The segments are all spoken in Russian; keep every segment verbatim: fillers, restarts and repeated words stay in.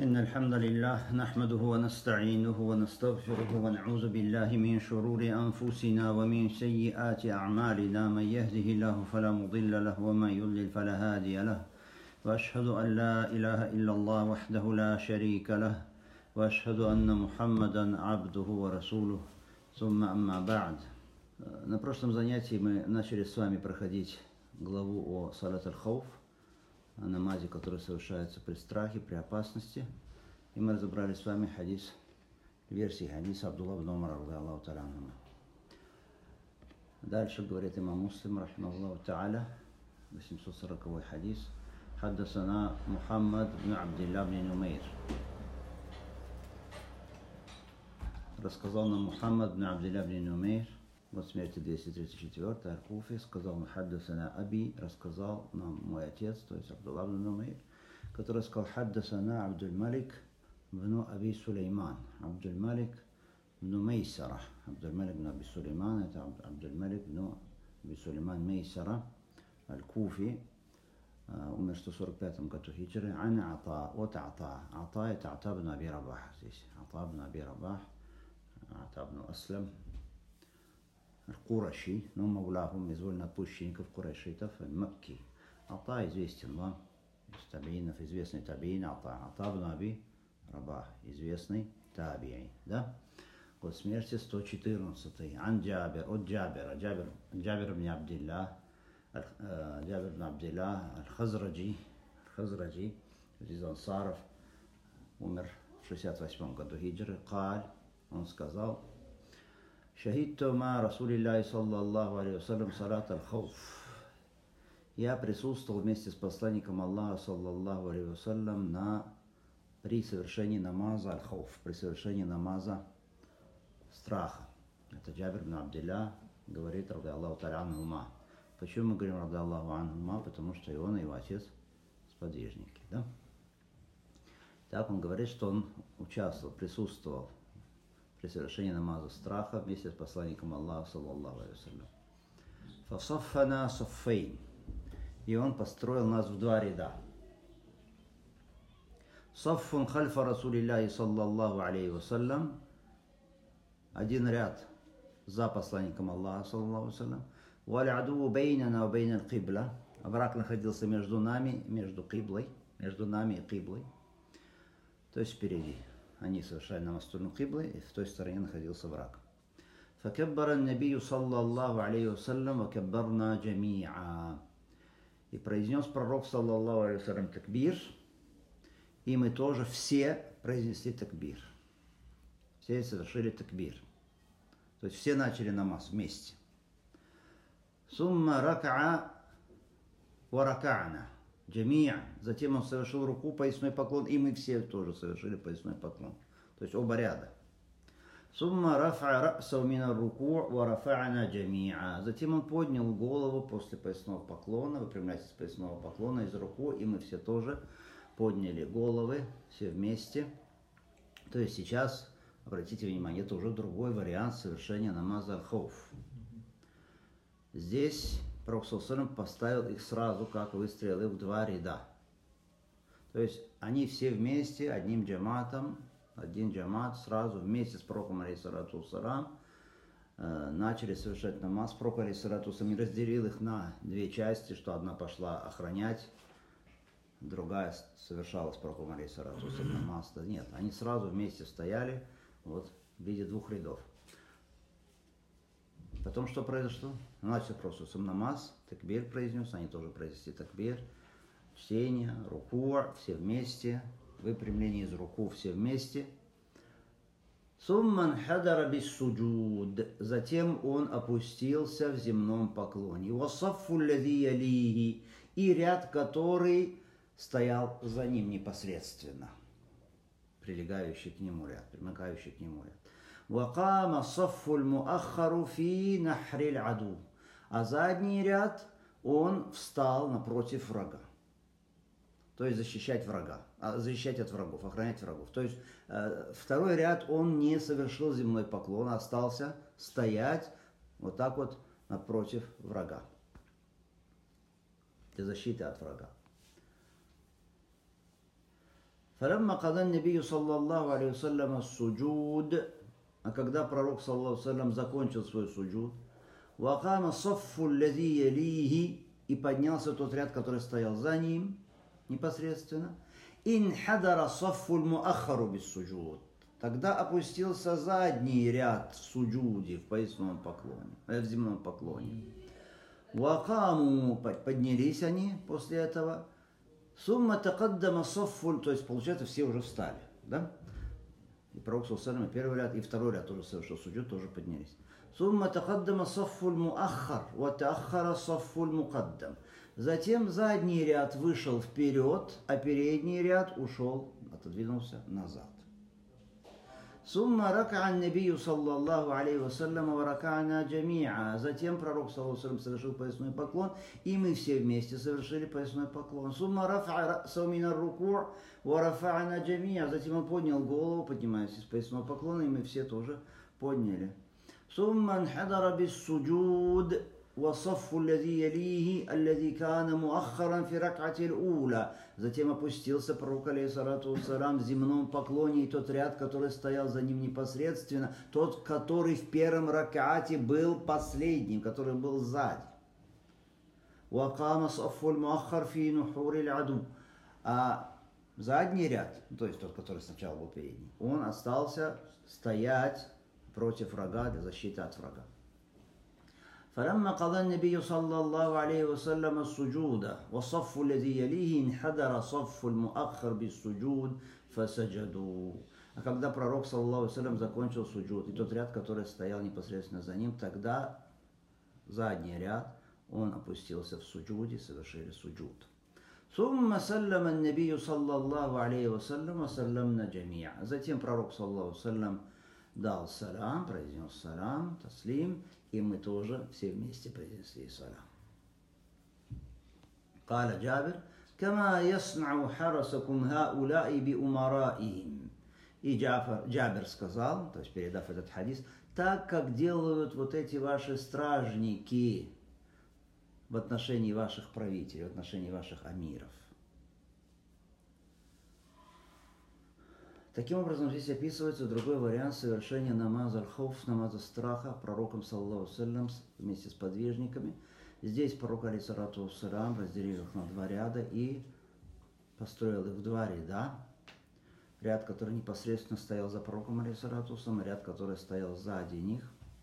إن الحمد لله نحمده ونستعينه ونستغفره ونعوذ بالله من شرور أنفسنا ومن سيئات أعمالنا. من يهده الله فلا مضل له ومن يضلل فلا هادي له. وأشهد أن لا إله إلا الله وحده لا شريك له وأشهد أن محمدا عبده ورسوله. ثم أما بعد. На прошлом занятии мы начали с вами проходить главу о салат аль-хауф, о намазе, который совершается при страхе, при опасности. И мы разобрали с вами хадис, версии хадиса Абдулла ибн Умара, радиаллаху та'аля анхума. Дальше говорит имам Муслим, рахимахуллаху та'аля, восемьсот сороковой хадис. Хаддасана Мухаммад ибн Абдилля ибн Нумейр. Рассказал нам Мухаммад ибн Абдилля ибн Нумейр, год смерти двести тридцать четвёртый, аль-Куфи, сказал хаддасана Аби, рассказал нам мой отец, то есть Абдулла ибн Нумейр, который сказал хаддасана Абдуль-Малик ибн Аби Сулейман. Абдуль-Малик ибн Мейсара. Абдуль-Малик ибн Аби Сулейман, это Абдуль-Малик ибн Аби Сулейман Мейсара, аль-Куфи, умер в сто сорок пятом году хиджры. Ан Ата, от Ата. Ата это Ата ибн Аби Рабах здесь. Ата ибн Аби Рабах, Ата ибн Аслам, Кураши, но мавлахум из вольноотпущенников курайшитов, Макки. Ата известен вам, из табиинов, известный табиин Ата. Ата ибн Аби Рабах, известный табиин, да? Год смерти сто четырнадцатый. Ан Джабир, от Джабира, Джабир, Джабир ибн Абдилля, Джабир ибн Абдилля, аль-Хазраджи, аль-Хазраджи, из ансаров, умер в шестьдесят восьмом году хиджры. Каль, он сказал: Шахидту ма Расулиллахи саллаллаху алейхи вассалям салат аль-хауф. Я присутствовал вместе с посланником Аллаха саллаллаху алейхи вассалям на при совершении намаза аль-хауф, при совершении намаза страха. Это Джабир ибн Абдилля говорит, ради Аллаху та'аля анхума. Почему мы говорим ради Аллаху анхума? Потому что и он, и его отец сподвижники, да? Так он говорит, что он участвовал, присутствовал при совершении намаза страха вместе с посланником Аллаха саллаллаху алейхи вассалям. Фасаффана саффейн. И он построил нас в два ряда. Саффун хальфа Расулиллахи саллаллаху алейхи вассалям. Один ряд за посланником Аллаха саллаллаху алейхи вассалям. Валь аду бейнана ва бейн аль-кибла. Враг находился между нами, между киблой, между нами и киблой. То есть впереди. Они совершали намаз в сторону киблы, и в той стороне находился враг. فَكَبَّرَ النَّبِيُّ صَلَّى اللَّهُ عَلَيْهِ وَسَلَّمَ وَكَبَّرْنَا جَمِيعًا. И произнес пророк, саллаллаху алейхи вассалям, такбир, и мы тоже все произнесли такбир. Все совершили такбир. То есть все начали намаз вместе. ثُمَّ رَكَعَ وَرَكَعْنَا Джамия. Затем он совершил руку, поясной поклон, и мы все тоже совершили поясной поклон. То есть оба ряда. Сумма рафа раса мина руку ва рафа'на джамиа. Затем он поднял голову после поясного поклона, выпрямляйтесь с поясного поклона из руку, и мы все тоже подняли головы, все вместе. То есть сейчас, обратите внимание, это уже другой вариант совершения намаза аль-хауф. Здесь Пророк саллаллаху алейхи ва саллям поставил их сразу, как выстроил их в два ряда. То есть они все вместе, одним джаматом, один джамат сразу вместе с Пророком алейхиссалату вассалям э, начали совершать намаз. Пророк алейхиссалату вассалям не разделил их на две части, что одна пошла охранять, другая совершала с Пророком алейхиссалату вассалям намаз. Нет, они сразу вместе стояли вот, в виде двух рядов. Потом что произошло? Начал просто сам намаз, такбир произнес, они тоже произнесли такбир, чтение, руку, все вместе, выпрямление из руку, все вместе. Сумман хадара биссуджуд. Затем он опустился в земном поклоне. Васаффу лази ялихи. И ряд, который стоял за ним непосредственно. Прилегающий к нему ряд, примыкающий к нему ряд. وَقَامَ صَفُّ الْمُؤَخَّرُ فِي نَحْرِ الْعَدُوِّ. А задний ряд, он встал напротив врага. То есть защищать врага, защищать от врагов, охранять врагов. То есть э, второй ряд, он не совершил земной поклон, а остался стоять вот так вот напротив врага. Для защиты от врага. فلما قضى النبي صلى الله عليه وسلم السجود, а когда пророк саллаллаху алейхи ва саллям закончил свой суджуд, وقام الصف الذي يليه, и поднялся тот ряд, который стоял за ним непосредственно, انحدر الصف المؤخر بالسجود, тогда опустился задний ряд в суджуде, в поясном поклоне, в земном поклоне. وقاموا, поднялись они после этого. ثم تقدم الصف, то есть получается все уже встали, да? И пророк саллаллаху алейхи ва саллям первый ряд и второй ряд тоже совершил суджуд, тоже поднялись. ثم تقدم الصف المؤخر وتأخر الصف المقدم. Затем задний ряд вышел вперед, а передний ряд ушел, отодвинулся назад. ثم ركع النبي صلى الله عليه وسلم وركعنا جميعا. Затем пророк саллаллаху алейхи ва саллям совершил поясной поклон, и мы все вместе совершили поясной поклон. ثم رفع رأسه من الركوع ورفعنا جميعا. Затем он поднял голову, поднимаясь из поясного поклона, и мы все тоже подняли. ثم انحدر بالسجود والصف الذي يليه الذي كان مؤخرا في ركعة الأولى. Затем опустился пророк алейхиссалату вассалям в земном поклоне, и тот ряд, который стоял за ним непосредственно, тот, который в первом ракаате был последним, который был сзади. وقام الصف المؤخر في نحور العدو. А задний ряд, то есть тот, который сначала был передний, он остался стоять против врага, для защиты от врага. فلما قضى النبي صلى الله عليه وسلم السجود والصف الذي يليه انحدر صف المؤخر بالسجود فسجدوا. А когда пророк саллаллаху алейхи ва саллям закончил суджуд, и тот ряд, который стоял непосредственно за ним, тогда задний ряд, он опустился в суджуде, совершили суджуд. ثم سلم النبي صلى الله عليه وسلم وسلمنا جميعا. Затем пророк саллаллаху алейхи ва саллям дал салам, произнес салам, таслим, и мы тоже все вместе произнесли салам. قال جابر كما يصنع حرسكم هؤلاء بأمرائهم. И Джафар, Джабер сказал, то есть передав этот хадис, так как делают вот эти ваши стражники в отношении ваших правителей, в отношении ваших амиров. Таким образом, здесь описывается другой вариант совершения намаза аль-хауф, намаза страха пророком саллаллаху алейхи ва саллям вместе с подвижниками. Здесь пророк алейхиссалату вассалям разделил их на два ряда и построил их в два ряда. Ряд, который непосредственно стоял за пророком алейхиссалату вассалям, и ряд, который стоял сзади них.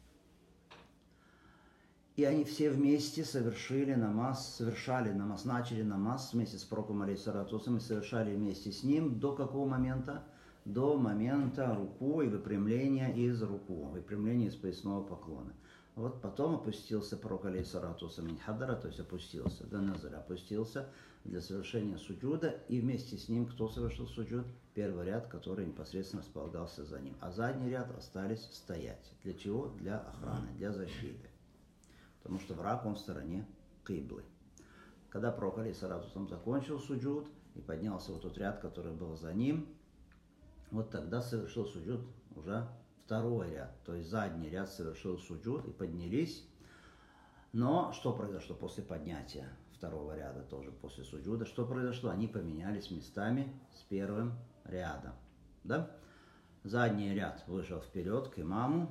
И они все вместе совершили намаз, совершали намаз, начали намаз вместе с пророком алейхиссалату вассалям и совершали вместе с ним до какого момента? До момента руку и выпрямления из руку, выпрямления из поясного поклона. Вот потом опустился пророк алейхиссалату вассалям хадара, то есть опустился, да назар, опустился для совершения суджуда, и вместе с ним кто совершил суджуд? Первый ряд, который непосредственно располагался за ним. А задний ряд остались стоять. Для чего? Для охраны, для защиты. Потому что враг, он в стороне киблы. Когда пророк алейхиссалату вассалям закончил суджуд и поднялся вот тот ряд, который был за ним, вот тогда совершил суджуд уже второй ряд, то есть задний ряд совершил суджуд и поднялись. Но что произошло после поднятия второго ряда, тоже после суджуда? Что произошло? Они поменялись местами с первым рядом. Да? Задний ряд вышел вперед к имаму,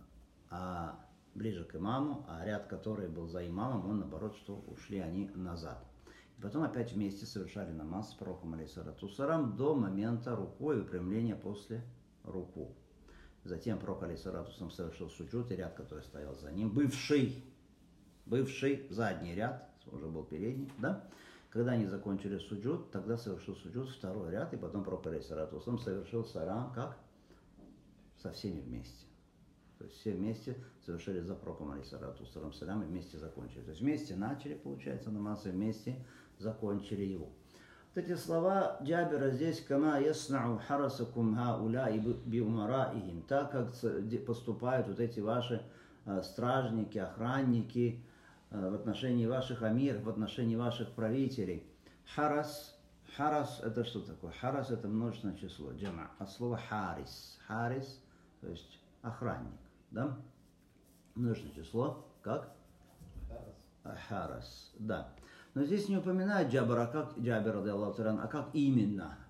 а ближе к имаму, а ряд, который был за имамом, он наоборот, что ушли они назад. И потом опять вместе совершали намаз с пророком алейхиссалату вассалям до момента руку и выпрямления после руку. Затем пророк алейхиссалату вассалям совершил суджуд, и ряд, который стоял за ним, бывший, бывший задний ряд, уже был передний, да? Когда они закончили суджуд, тогда совершил суджуд второй ряд, и потом пророк алейхиссалату вассалям совершил салам, как? Со всеми вместе. То есть все вместе совершили за пророком алейхиссалату вассалям салам и вместе закончили. То есть вместе начали, получается, намаз, и вместе закончили его. Вот эти слова Джабера здесь, «Кама яснау харасакум хауляи биумараихим», так как поступают вот эти ваши стражники, охранники в отношении ваших амиров, в отношении ваших правителей. Харас, харас это что такое? Харас это множественное число, джама, от слова харис. Харис, то есть охранник, да? Множественное число, как? Харас. Харас, да. Но здесь не упоминает Джабер, а как Джабер, а как именно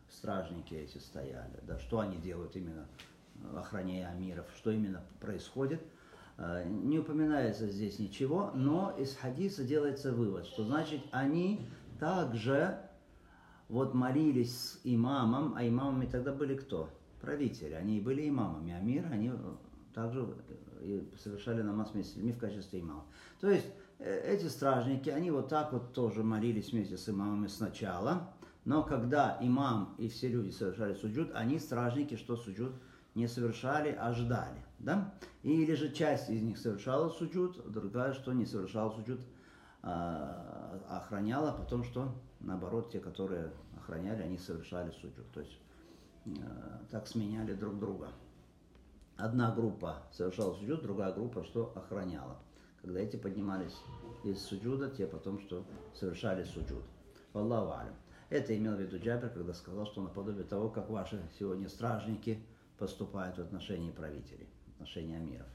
стражники эти стояли, да, что они делают именно, охраняя амиров, что именно происходит. Не упоминается здесь ничего, но из хадиса делается вывод, что значит они также вот молились с имамом, а имамами тогда были кто? Правители, они и были имамами, а мир, они также совершали намаз вместе с людьми в качестве имама. То есть эти стражники, они вот так вот тоже молились вместе с имамами сначала, но когда имам и все люди совершали суджуд, они, стражники, что суджуд не совершали, а ждали, да? Или же часть из них совершала суджуд, другая, что не совершала суджуд, а охраняла, потом что, наоборот, те, которые охраняли, они совершали суджуд. То есть так сменяли друг друга. Одна группа совершала суджуд, другая группа что охраняла. Когда эти поднимались из суджуда, те потом что совершали суджуд. Аллаху алям. Это имел в виду Джабир, когда сказал, что наподобие того, как ваши сегодня стражники поступают в отношении правителей, в отношении амиров.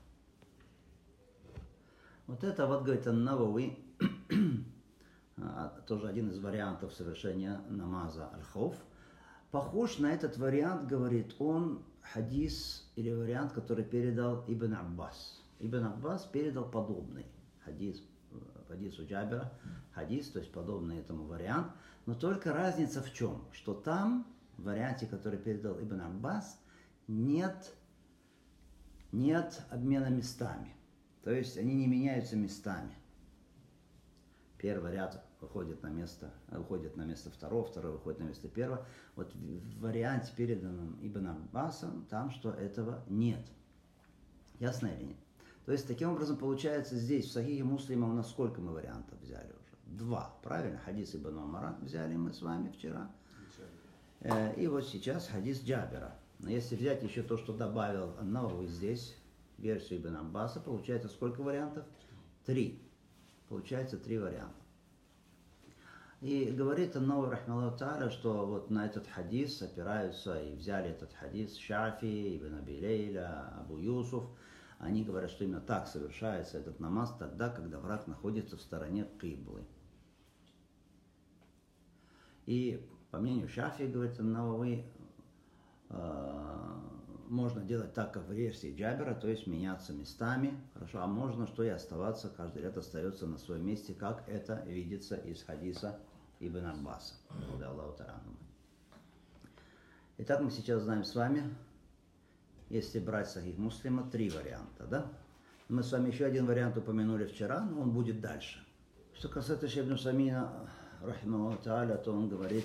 Вот это вот, говорит Ан-Навави, тоже один из вариантов совершения намаза аль-Хауф. Похож на этот вариант, говорит он, хадис или вариант, который передал Ибн Аббас. Ибн Аббас передал подобный хадис, хадису Джабира, хадис, то есть подобный этому вариант, но только разница в чем? Что там, в варианте, который передал Ибн Аббас, нет, нет обмена местами. То есть они не меняются местами. Первый ряд выходит на место, уходит на место второго, второй выходит на место первого. Вот в варианте, переданном Ибн Аббасом, там что этого нет. Ясно или нет? То есть, таким образом, получается, здесь, в Сахихе Муслима, у нас сколько мы вариантов взяли уже? Два, правильно? Хадис Ибн Умара взяли мы с вами вчера. И вот сейчас хадис Джабира. Но если взять еще то, что добавил Ан-Навави здесь, версию Ибн Аббаса, получается сколько вариантов? Три. Получается три варианта. И говорит Ан-Навави, рахмаллаху тааля, что вот на этот хадис опираются и взяли этот хадис Шафи, Ибн Аби Лейля, Абу Юсуф. Они говорят, что именно так совершается этот намаз тогда, когда враг находится в стороне киблы. И по мнению Шафи, говорит Ан-Навави, можно делать так, как в версии Джабира, то есть меняться местами, хорошо, а можно что и оставаться, каждый ряд остается на своем месте, как это видится из хадиса Ибн Аббаса. Итак, мы сейчас знаем с вами, если брать Сахих Муслима, три варианта, да? Мы с вами еще один вариант упомянули вчера, но он будет дальше. Что касается Шейх ибн Усаймина, рахимахуллаху тааля, то он говорит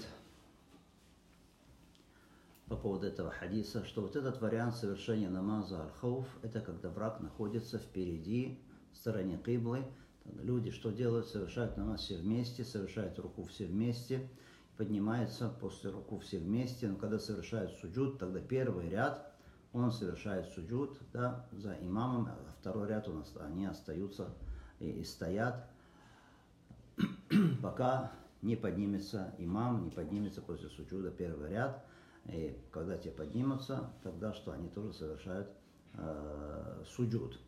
по поводу этого хадиса, что вот этот вариант совершения намаза аль-Хауф, это когда враг находится впереди, в стороне киблы. Люди что делают? Совершают намаз все вместе, совершают руку все вместе, поднимаются после руку все вместе, но когда совершают суджуд, тогда первый ряд, он совершает суджуд, да, за имамом, а второй ряд он, они остаются и, и стоят, пока не поднимется имам, не поднимется после суджуда первый ряд. И когда те поднимутся, тогда что они тоже совершают э, суджуд.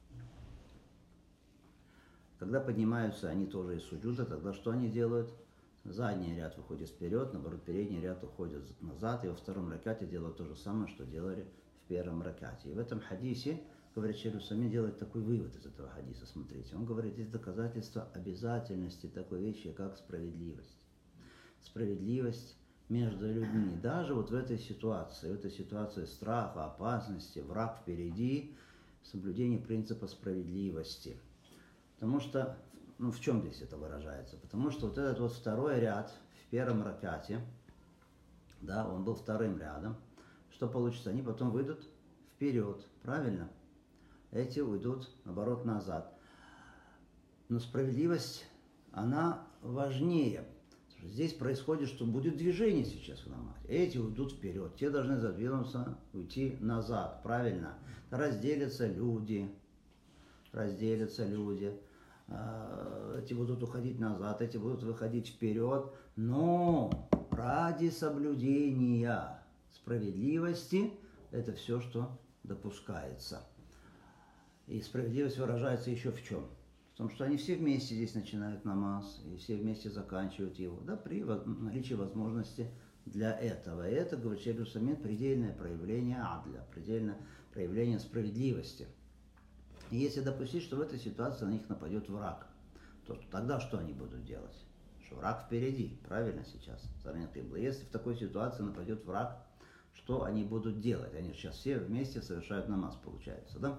Когда поднимаются они тоже из суджуда, тогда что они делают? Задний ряд выходит вперед, наоборот, передний ряд уходит назад, и во втором ракате делают то же самое, что делали в первом ракате. И в этом хадисе, говорит Шейх ибн Усаймин, делает такой вывод из этого хадиса, смотрите. Он говорит, здесь доказательство обязательности такой вещи, как справедливость. Справедливость между людьми. Даже вот в этой ситуации, в этой ситуации страха, опасности, враг впереди, соблюдение принципа справедливости. Потому что, ну в чем здесь это выражается? Потому что вот этот вот второй ряд в первом ракате, да, он был вторым рядом, что получится? Они потом выйдут вперед, правильно? Эти уйдут, наоборот, назад. Но справедливость, она важнее. Здесь происходит, что будет движение сейчас в намазе. Эти уйдут вперед, те должны задвинуться, уйти назад, правильно? Разделятся люди, разделятся люди. Эти будут уходить назад, эти будут выходить вперед. Но ради соблюдения справедливости это все, что допускается. И справедливость выражается еще в чем? В том, что они все вместе здесь начинают намаз, и все вместе заканчивают его, да, при наличии возможности для этого. И это, говорит Шейх Усамин, предельное проявление адля, предельное проявление справедливости. И если допустить, что в этой ситуации на них нападет враг, то тогда что они будут делать? Что враг впереди, правильно сейчас, стороне киблы. Если в такой ситуации нападет враг, что они будут делать? Они сейчас все вместе совершают намаз, получается, да?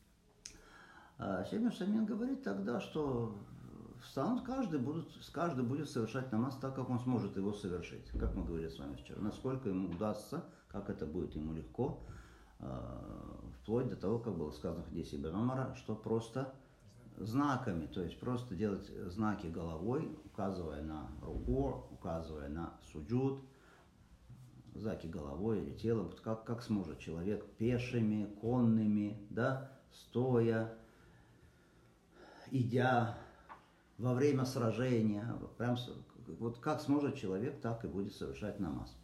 А Шейх Усамин говорит тогда, что встанут, каждый, будут, каждый будет совершать намаз так, как он сможет его совершить. Как мы говорили с вами вчера. Насколько ему удастся, как это будет ему легко, вплоть до того, как было сказано в хадисе Ибн Умара, что просто знаками, то есть просто делать знаки головой, указывая на руку, указывая на суджуд, знаки головой или телом, как, как сможет человек пешими, конными, да, стоя, идя, во время сражения, прям, вот как сможет человек, так и будет совершать намаз.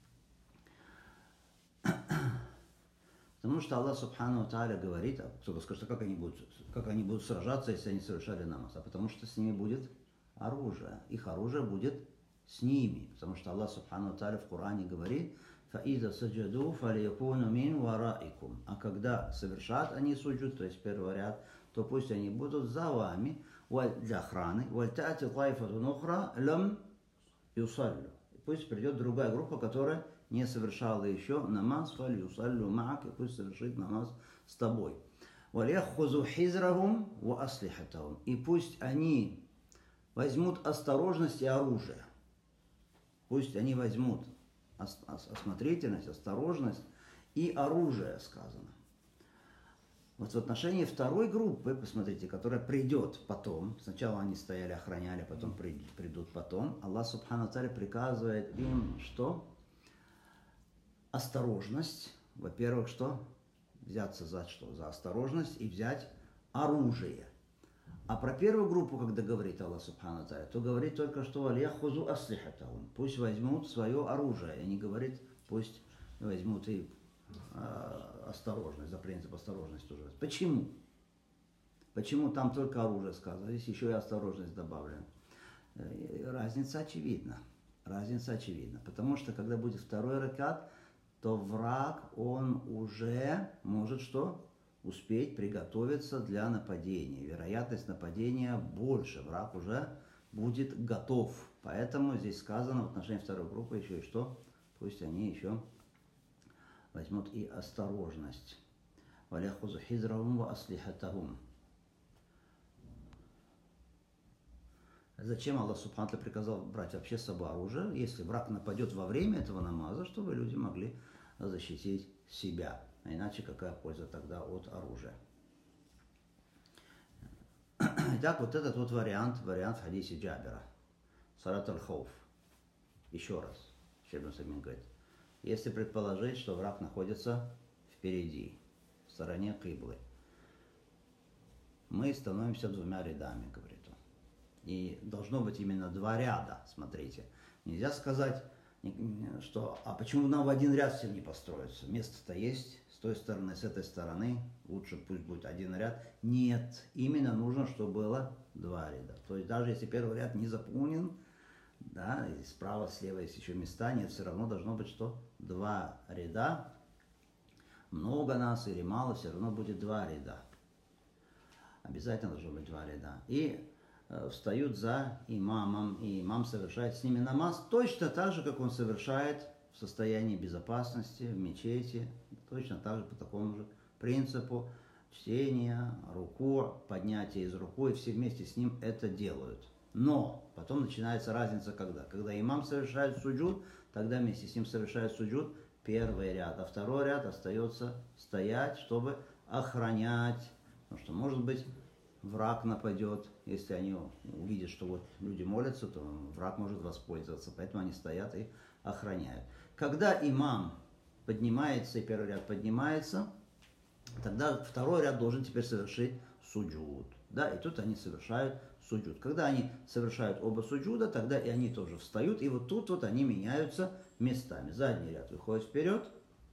Потому что Аллах Субхану Тааля говорит, а кто-то скажет, а как они, будут, как они будут сражаться, если они совершали намаз? А потому что с ними будет оружие. Их оружие будет с ними. Потому что Аллах Субхану Тааля в Коране говорит, فَإِذَا سَجَدُوا فَلْيَكُونُوا مِنْ وَرَائِكُمْ. А когда совершат они суджуд, то есть первый ряд, то пусть они будут за вами, для охраны. وَلْتَأْتِ طَائِفَةٌ أُخْرَى لَمْ يُصَلُّوا. Пусть придет другая группа, которая не совершала еще намаз, فَلْيُصَلُّوا مَعَكَ, и пусть совершит намаз с тобой. وَلْيَأْخُذُوا حِذْرَهُمْ وَأَسْلِحَتَهُمْ. И пусть они возьмут осторожность и оружие. Пусть они возьмут осмотрительность, осторожность и оружие, сказано. Вот в отношении второй группы, посмотрите, которая придет потом, сначала они стояли, охраняли, потом придут потом, Аллах Субхану Тааля приказывает им что? Осторожность. Во-первых, что? Взяться за что? За осторожность и взять оружие. А про первую группу, когда говорит Аллах Субхану Тааля, то говорит только что «Аль-яхузу аслихатахум». Пусть возьмут свое оружие. И не говорит, пусть возьмут и э, осторожность, за принцип осторожности уже. Почему? Почему там только оружие сказано, здесь еще и осторожность добавлена? Разница очевидна. Разница очевидна. Потому что, когда будет второй ракат, то враг, он уже может что? Успеть приготовиться для нападения. Вероятность нападения больше. Враг уже будет готов. Поэтому здесь сказано в отношении второй группы еще и что? Пусть они еще возьмут и осторожность. وَلْيَأْخُذُوا حِذْرَهُمْ وَأَسْلِحَتَهُمْ. Зачем Аллах Субхану Тааля приказал брать вообще с собой оружие, если враг нападет во время этого намаза, чтобы люди могли защитить себя? А иначе какая польза тогда от оружия? Итак, вот этот вот вариант, вариант в хадисе Джабира. Салат аль-Хауф. Еще раз. Шейх Усамин говорит, если предположить, что враг находится впереди, в стороне киблы, мы становимся двумя рядами, говорит он. И должно быть именно два ряда, смотрите. Нельзя сказать, что, а почему нам в один ряд все не построятся? Место-то есть, с той стороны, с этой стороны, лучше пусть будет один ряд. Нет, именно нужно, чтобы было два ряда. То есть даже если первый ряд не заполнен, да, и справа, слева есть еще места, нет, все равно должно быть что? Два ряда. Много нас или мало, все равно будет два ряда. Обязательно должно быть два ряда. И встают за имамом, и имам совершает с ними намаз точно так же, как он совершает в состоянии безопасности, в мечети, точно так же по такому же принципу чтения, руку, поднятия из руку, и все вместе с ним это делают. Но потом начинается разница когда? Когда имам совершает суджуд, тогда вместе с ним совершает суджуд первый ряд, а второй ряд остается стоять, чтобы охранять, потому что может быть враг нападет, если они увидят, что вот люди молятся, то враг может воспользоваться, поэтому они стоят и охраняют. Когда имам поднимается, и первый ряд поднимается, тогда второй ряд должен теперь совершить суджуд. Да, и тут они совершают суджуд. Когда они совершают оба суджуда, тогда и они тоже встают, и вот тут вот они меняются местами. Задний ряд выходит вперед,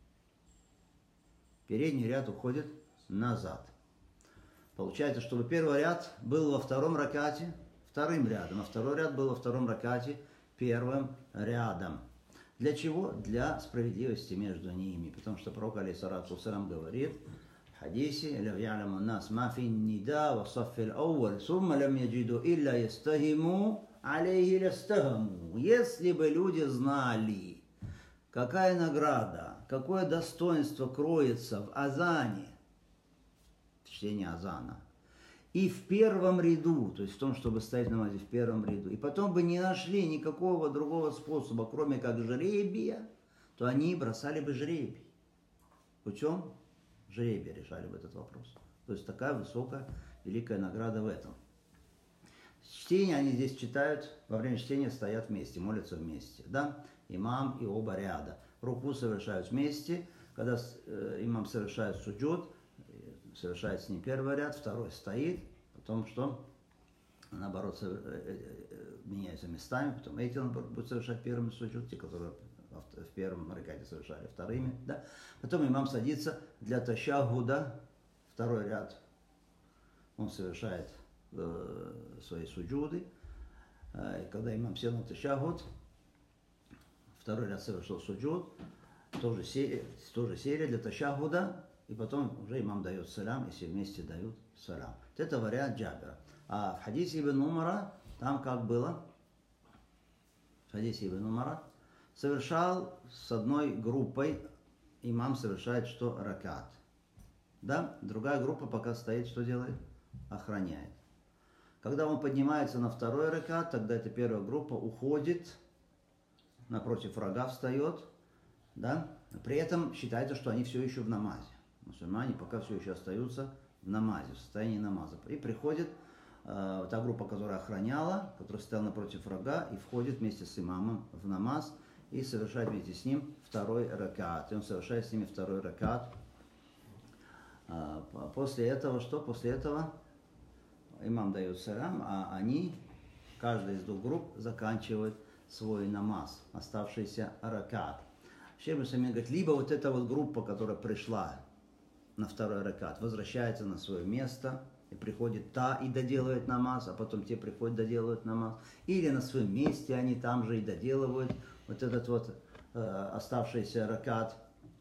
передний ряд уходит назад. Получается, чтобы первый ряд был во втором ракате вторым рядом, а второй ряд был во втором ракате первым рядом. Для чего? Для справедливости между ними. Потому что пророк, алейхиссалату вассалям, говорит в хадисе: «Лав я'ламу нас ма фи нида ва саффи ал-ауваль, сумма лам яджиду илля ястахиму алейхи лястахаму». Если бы люди знали, какая награда, какое достоинство кроется в азане, в чтении азана, и в первом ряду, то есть в том, чтобы стоять в намазе в первом ряду, и потом бы не нашли никакого другого способа, кроме как жребия, то они бросали бы жребий. Путем жребия решали бы этот вопрос. То есть такая высокая, великая награда в этом. Чтение они здесь читают, во время чтения стоят вместе, молятся вместе. Да? Имам и оба ряда. Руку совершают вместе, когда э, имам совершает суджуд, совершает с ним первый ряд, второй стоит, потом что? Наоборот, меняются местами, потом эти наоборот, будут совершать первыми суджуд, те, которые в первом ракате совершали вторыми. Да? Потом имам садится для ташахуда, второй ряд, он совершает э, свои суджуды. Э, и когда имам сел на ташахуд, второй ряд совершил суджуд, тоже серия, тоже серия для ташахуда. И потом уже имам дает салям, и все вместе дают салям. Вот это вариант Джабира. А в хадисе Ибн Умара, там как было? В хадисе Ибн Умара совершал с одной группой, имам совершает что? Ракат. Да? Другая группа пока стоит, что делает? Охраняет. Когда он поднимается на второй ракат, тогда эта первая группа уходит, напротив врага встает, да? При этом считается, что они все еще в намазе. Мусульмане пока все еще остаются в намазе, в состоянии намаза. И приходит э, та группа, которая охраняла, которая стояла напротив врага, и входит вместе с имамом в намаз и совершает вместе с ним второй ракат. И он совершает с ними второй ракат. Э, после этого что? После этого имам дает салям, а они, каждая из двух групп, заканчивает свой намаз, оставшийся ракат. Шейх Усаймин говорит, либо вот эта вот группа, которая пришла на второй ракат, возвращается на свое место, и приходит та и доделывает намаз, а потом те приходят, доделывают намаз. Или на своем месте они там же и доделывают вот этот вот э, оставшийся ракат.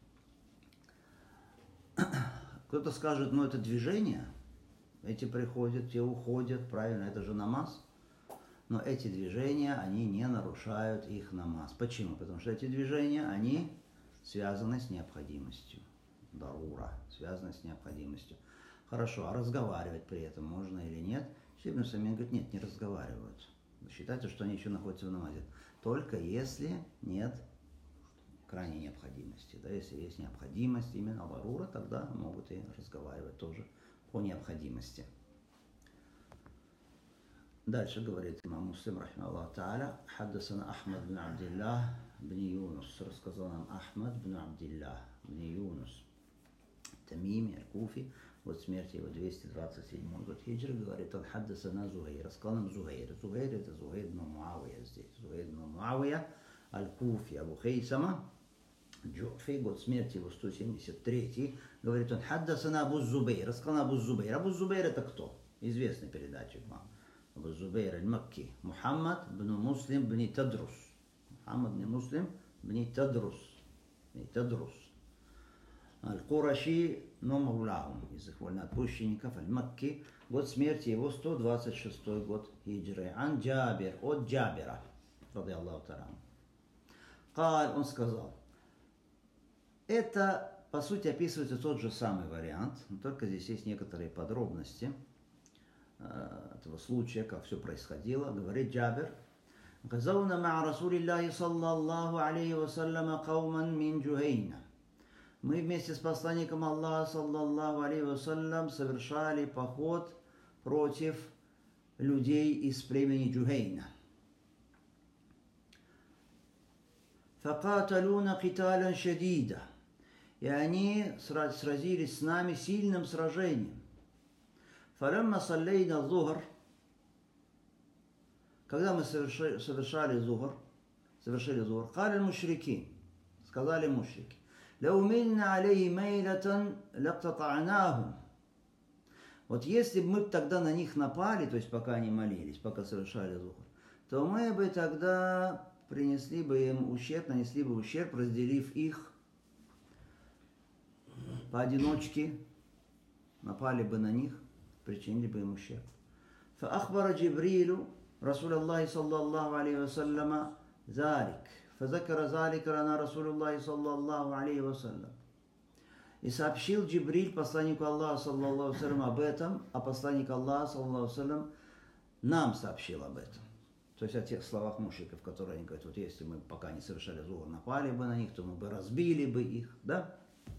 Кто-то скажет, ну это движение, эти приходят, те уходят, правильно, это же намаз. Но эти движения, они не нарушают их намаз. Почему? Потому что эти движения, они связаны с необходимостью. Дарура, связаны с необходимостью. Хорошо, а разговаривать при этом можно или нет? Ибн Усаймин говорит, нет, не разговаривают. Считайте, что они еще находятся в намазе. Только если нет крайней необходимости. Да, если есть необходимость, именно дарура, тогда могут и разговаривать тоже по необходимости. Дальше говорит имам Муслим, рахимахуллах та'аля, хаддасана Ахмад бин Абдиллах бин Юнус. Рассказал нам Ахмад бин Абдиллах бин Юнус. Тамими, аль-Куфи, год смерти его двести двадцать седьмой год хиджры, говорит, он хаддасана Зухайр, рассказал нам Зухайр. Зухайр это Зухайр бин Муавия здесь. Зухайр бин Муавия, аль-Куфи, Абу Хейсама, Джуфи, год смерти его сто семьдесят третий, говорит, он хаддасана Абу Зубейр, рассказал нам Абу Зубейр. Абу Зубейр это кто? Известный передатчик вам. Абу Зубейр аль-Макки, Мухаммад бин Муслим бин Тадрус. Мухаммад бин Муслим бин Тадрус. Тадрус. Аль-Кураши, но Маулахум, из их вольноотпущенников, Аль-Макки, год смерти его сто двадцать шестой год хиджры. Ан Джабир, от Джабира, ради Аллаху тарам. Каль, он сказал, это, по сути, описывается тот же самый вариант, но только здесь есть некоторые подробности э, этого случая, как все происходило. Говорит Джабир, «Газауна ма Расулиллахи саллаллаху алейхи вассаляма кауман мин Джухейна». Мы вместе с посланником Аллаха, саллаллаху алейхи вассалям, совершали поход против людей из племени Джухейна. «Факаталуна киталян шадида». И они сразились с нами сильным сражением. «Фалямма саллейна зухр». Когда мы совершали, совершали зухр, совершили зухр, «Кали мушрики», сказали мушрики, «Лау мильна алейхи мейлатан лактата'нахум». Вот если бы мы тогда на них напали, то есть пока они молились, пока совершали зухр, то мы бы тогда принесли бы им ущерб, нанесли бы ущерб, разделив их поодиночке, напали бы на них, причинили бы им ущерб. فأخبر جبريل رسول الله صلى الله عليه وسلم ذلك فذكر ذلك لنا رسول الله صلى الله عليه وسلم. И сообщил Джибриль посланнику Аллаха саллаллаху алейхи ва саллям об этом, а посланник Аллаха саллаллаху алейхи ва саллям нам сообщил об этом. То есть о тех словах мушриков, которые они говорят, вот если мы пока не совершали зло, напали бы на них, то мы бы разбили бы их, да?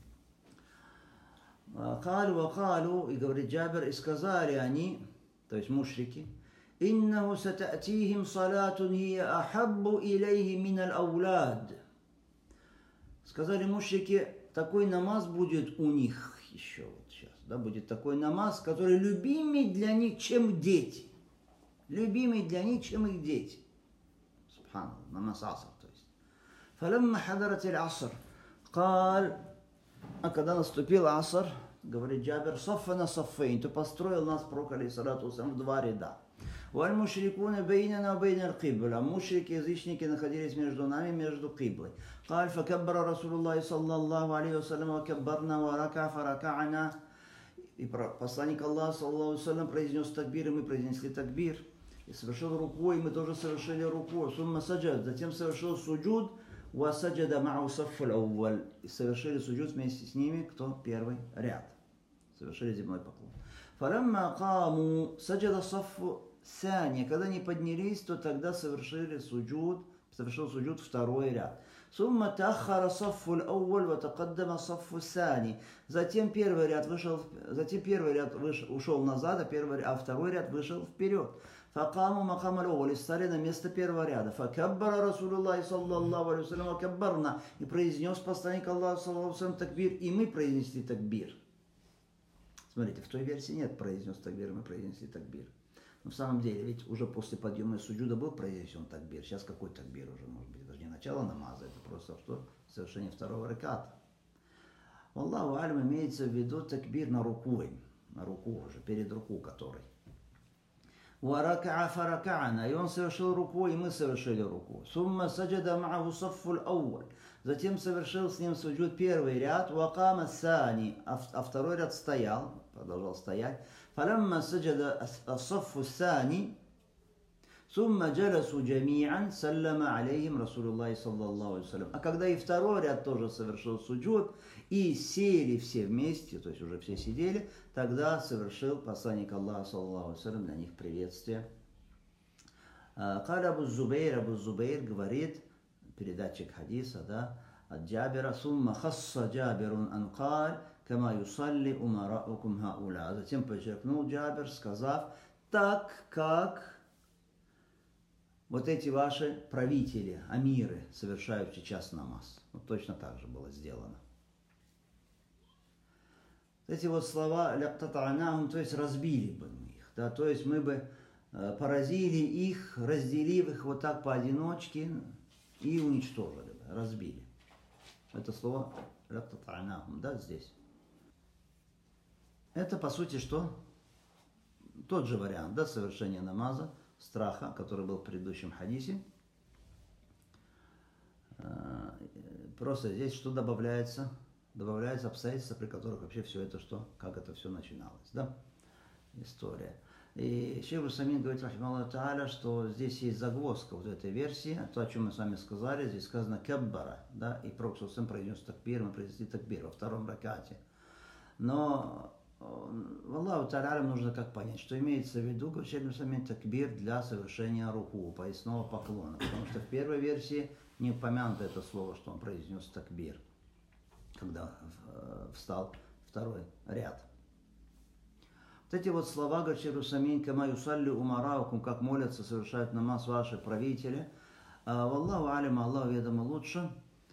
Калу ва калу, и говорит Джабир, и сказали они, то есть мушрики, «Иннаху сататихим салатун хия ахаббу илейхи миналь ауляд». Сказали мушрики, такой намаз будет у них еще вот сейчас, да, будет такой намаз, который любимый для них, чем дети. Любимый для них, чем их дети. Субханаллах, намаз аср, то есть. فلما حضرت العصر قال, а когда наступил аср, говорит Джабир, صفنا صفين, то построил нас пророк алейхиссалату вассалям в два ряда. والمشركون بيننا وبين القبلة, мушрики, язычники находились между нами, между киблой. قال فكبر رسول الله صلى الله عليه وسلم وكبرنا وركع فركعنا. И посланник Аллаха саллаллаху алейхи ва саллям произнес такбир, и мы произнесли такбир. И совершил руку, и мы тоже совершили руку. Сумма саджад, затем совершил суджуд, ва саджада мау саффуль ауваль. И совершили суджуд вместе с ними, кто первый ряд. Совершили земной поклон. Фарамма каму саджада саффу сани. Когда они поднялись, то тогда совершили суджуд, совершил суджуд второй ряд. Сумма тахара саффуль ауваль ва тақаддама саффу сани. Затем первый ряд вышел, затем первый ряд вышел, ушел назад, а, первый, а второй ряд вышел вперед. Факаму макам аль-ауваль, стали на место первого ряда. Факаббара Расулуллахи саллаллаху алейхи ва саллям вакаббарна. И произнес посланник Аллаха саллаллаху алейхи ва саллям такбир, и мы произнесли такбир. Смотрите, в той версии нет произнес такбир, мы произнесли такбир. Но в самом деле, ведь уже после подъема суджуда был произнесен такбир. Сейчас какой такбир уже, может быть, даже не начало намаза, это просто что? Совершение второго раката. Аллаху алям, имеется в виду такбир на руку, на руку уже, перед руку которой. Варакаа фаракаана, и он совершил руку, и мы совершили руку. Сумма саджада ма'аху саффуль ауваль. Затем совершил с ним суджуд первый ряд, вакама сани, а второй ряд стоял, продолжал стоять. Фаламма саджада саффу сани, сумма джаласу джами'ан, саллама алейхим Расулуллахи саллаллаху алейхи ва саллям. А когда и второй ряд тоже совершил суджуд, и сели все вместе, то есть уже все сидели, тогда совершил посланник Аллаха саллаллаху алейхи ва саллям для них приветствие. Каля Абу Зубейр, Абу Зубейр говорит, передатчик хадиса, да, от Джабира, сумма хасса Джабирун анкаль, кама юсалли умараукум хауля. Затем подчеркнул Джабир, сказав, так как вот эти ваши правители, амиры, совершают сейчас намаз. Вот точно так же было сделано. Эти вот слова, то есть разбили бы мы их, да, то есть мы бы поразили их, разделив их вот так поодиночке и уничтожили бы, разбили. Это слово, да, здесь. Это по сути что? Тот же вариант, да, совершения намаза, страха, который был в предыдущем хадисе. Просто здесь что добавляется? Добавляются обстоятельства, при которых вообще все это что, как это все начиналось, да, история. И Шейх Усамин говорит, рахималлаху тааля, что здесь есть загвоздка вот этой версии, то, о чем мы с вами сказали, здесь сказано каббара, да, и пророк саллаллаху алейхи ва саллям произнес такбир, мы произнесли такбир во втором ракате. Но Аллаху тааля нужно как понять, что имеется в виду, говорит Шейх Усамин, такбир для совершения руку, поясного поклона, потому что в первой версии не упомянуто это слово, что он произнес такбир, когда встал второй ряд. Вот эти вот слова, говорит Шейх Усамин, кама юсалли умараукум, как молятся, совершают намаз ваши правители. Валлаху алим, Аллаху ведомо лучше.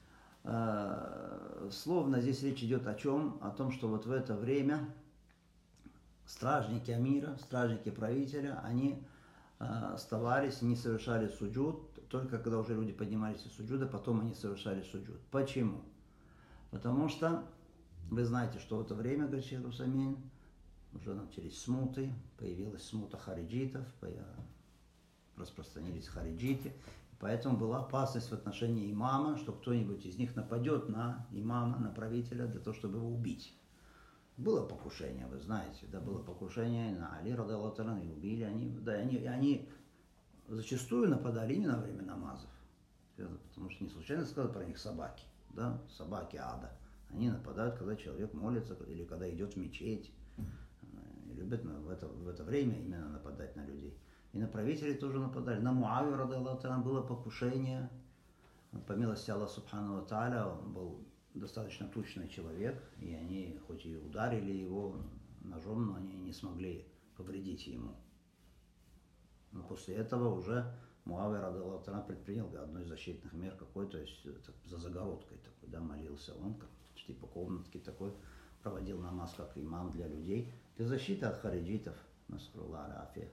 Словно здесь речь идет о чем? О том, что вот в это время стражники амира, стражники правителя, они оставались, не совершали суджуд, только когда уже люди поднимались из суджуда, потом они совершали суджуд. Почему? Потому что вы знаете, что в это время, говорит Шейх Усамин, уже начались смуты, появилась смута хариджитов, распространились хариджиты. Поэтому была опасность в отношении имама, что кто-нибудь из них нападет на имама, на правителя, для того, чтобы его убить. Было покушение, вы знаете, да, было покушение на Али, радиаллаху анху, и убили они, да, они, они зачастую нападали именно во время намазов, потому что не случайно сказал про них собаки, да, собаки ада. Они нападают, когда человек молится или когда идет в мечеть, и любят в это, в это время именно нападать на людей. И на правителей тоже нападали. На Муавию, радиаллаху анху, было покушение, по милости Аллаха субхану ва тааля, он был достаточно тучный человек, и они хоть и ударили его ножом, но они не смогли повредить ему. Но после этого уже Муавия, радиаллаху анху, предпринял одну из защитных мер какой, то есть за загородкой такой, да, молился он, как типа комнатки такой, проводил намаз как имам для людей, для защиты от хариджитов. Насруллах аль-афия.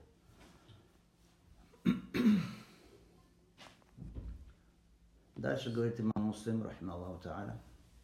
Дальше говорит имам Муслим, рахимахуллаху тааля.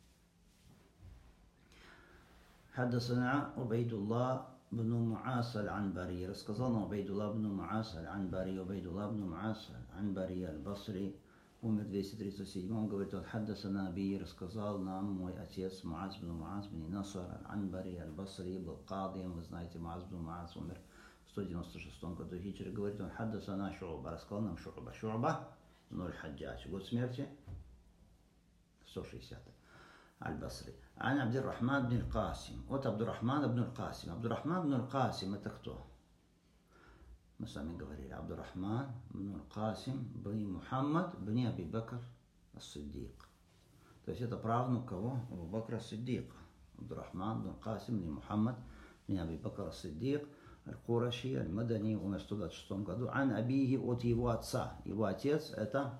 حدثنا عبيد الله بن معاص العنبري. Рассказал нам Убайдуллах бн Муас аль-Анбари. Убайдуллах бн Муас аль-Анбари аль-Басри умер в двести тридцать седьмом. Говорит, он حدثنا أبي, рассказал нам мой отец Муаз бн Муас бн Наср аль-Анбари аль-Басри, был кадием. Вы знаете, Муаз бн Муас умер в сто девяносто шестом году хиджры. Говорит, он حدثنا Шу'ба, рассказал нам Шу'ба. Шу'ба ноль Хаджадж. Год смерти сто шестидесятый. Аль-Басри. Ан Абдуррахман бн Аль-Касим. От Абдуррахмана бн Аль-Касим. Абдуррахман бн Аль-Касим это кто? Мы с вами говорили. Абдуррахман бн Аль-Касим бн Мухаммад бн Аби Бакр ас-Сиддик. То есть это правнук кого? Абу Бакра ас-Сиддика. Абдуррахман бн Аль-Касим бн Мухаммад бн Аби Бакр ас-Сиддик. Аль-Кураши, Аль-Мадани, умер в сто двадцать шестом году. Ан Абихи, от его отца. Его отец это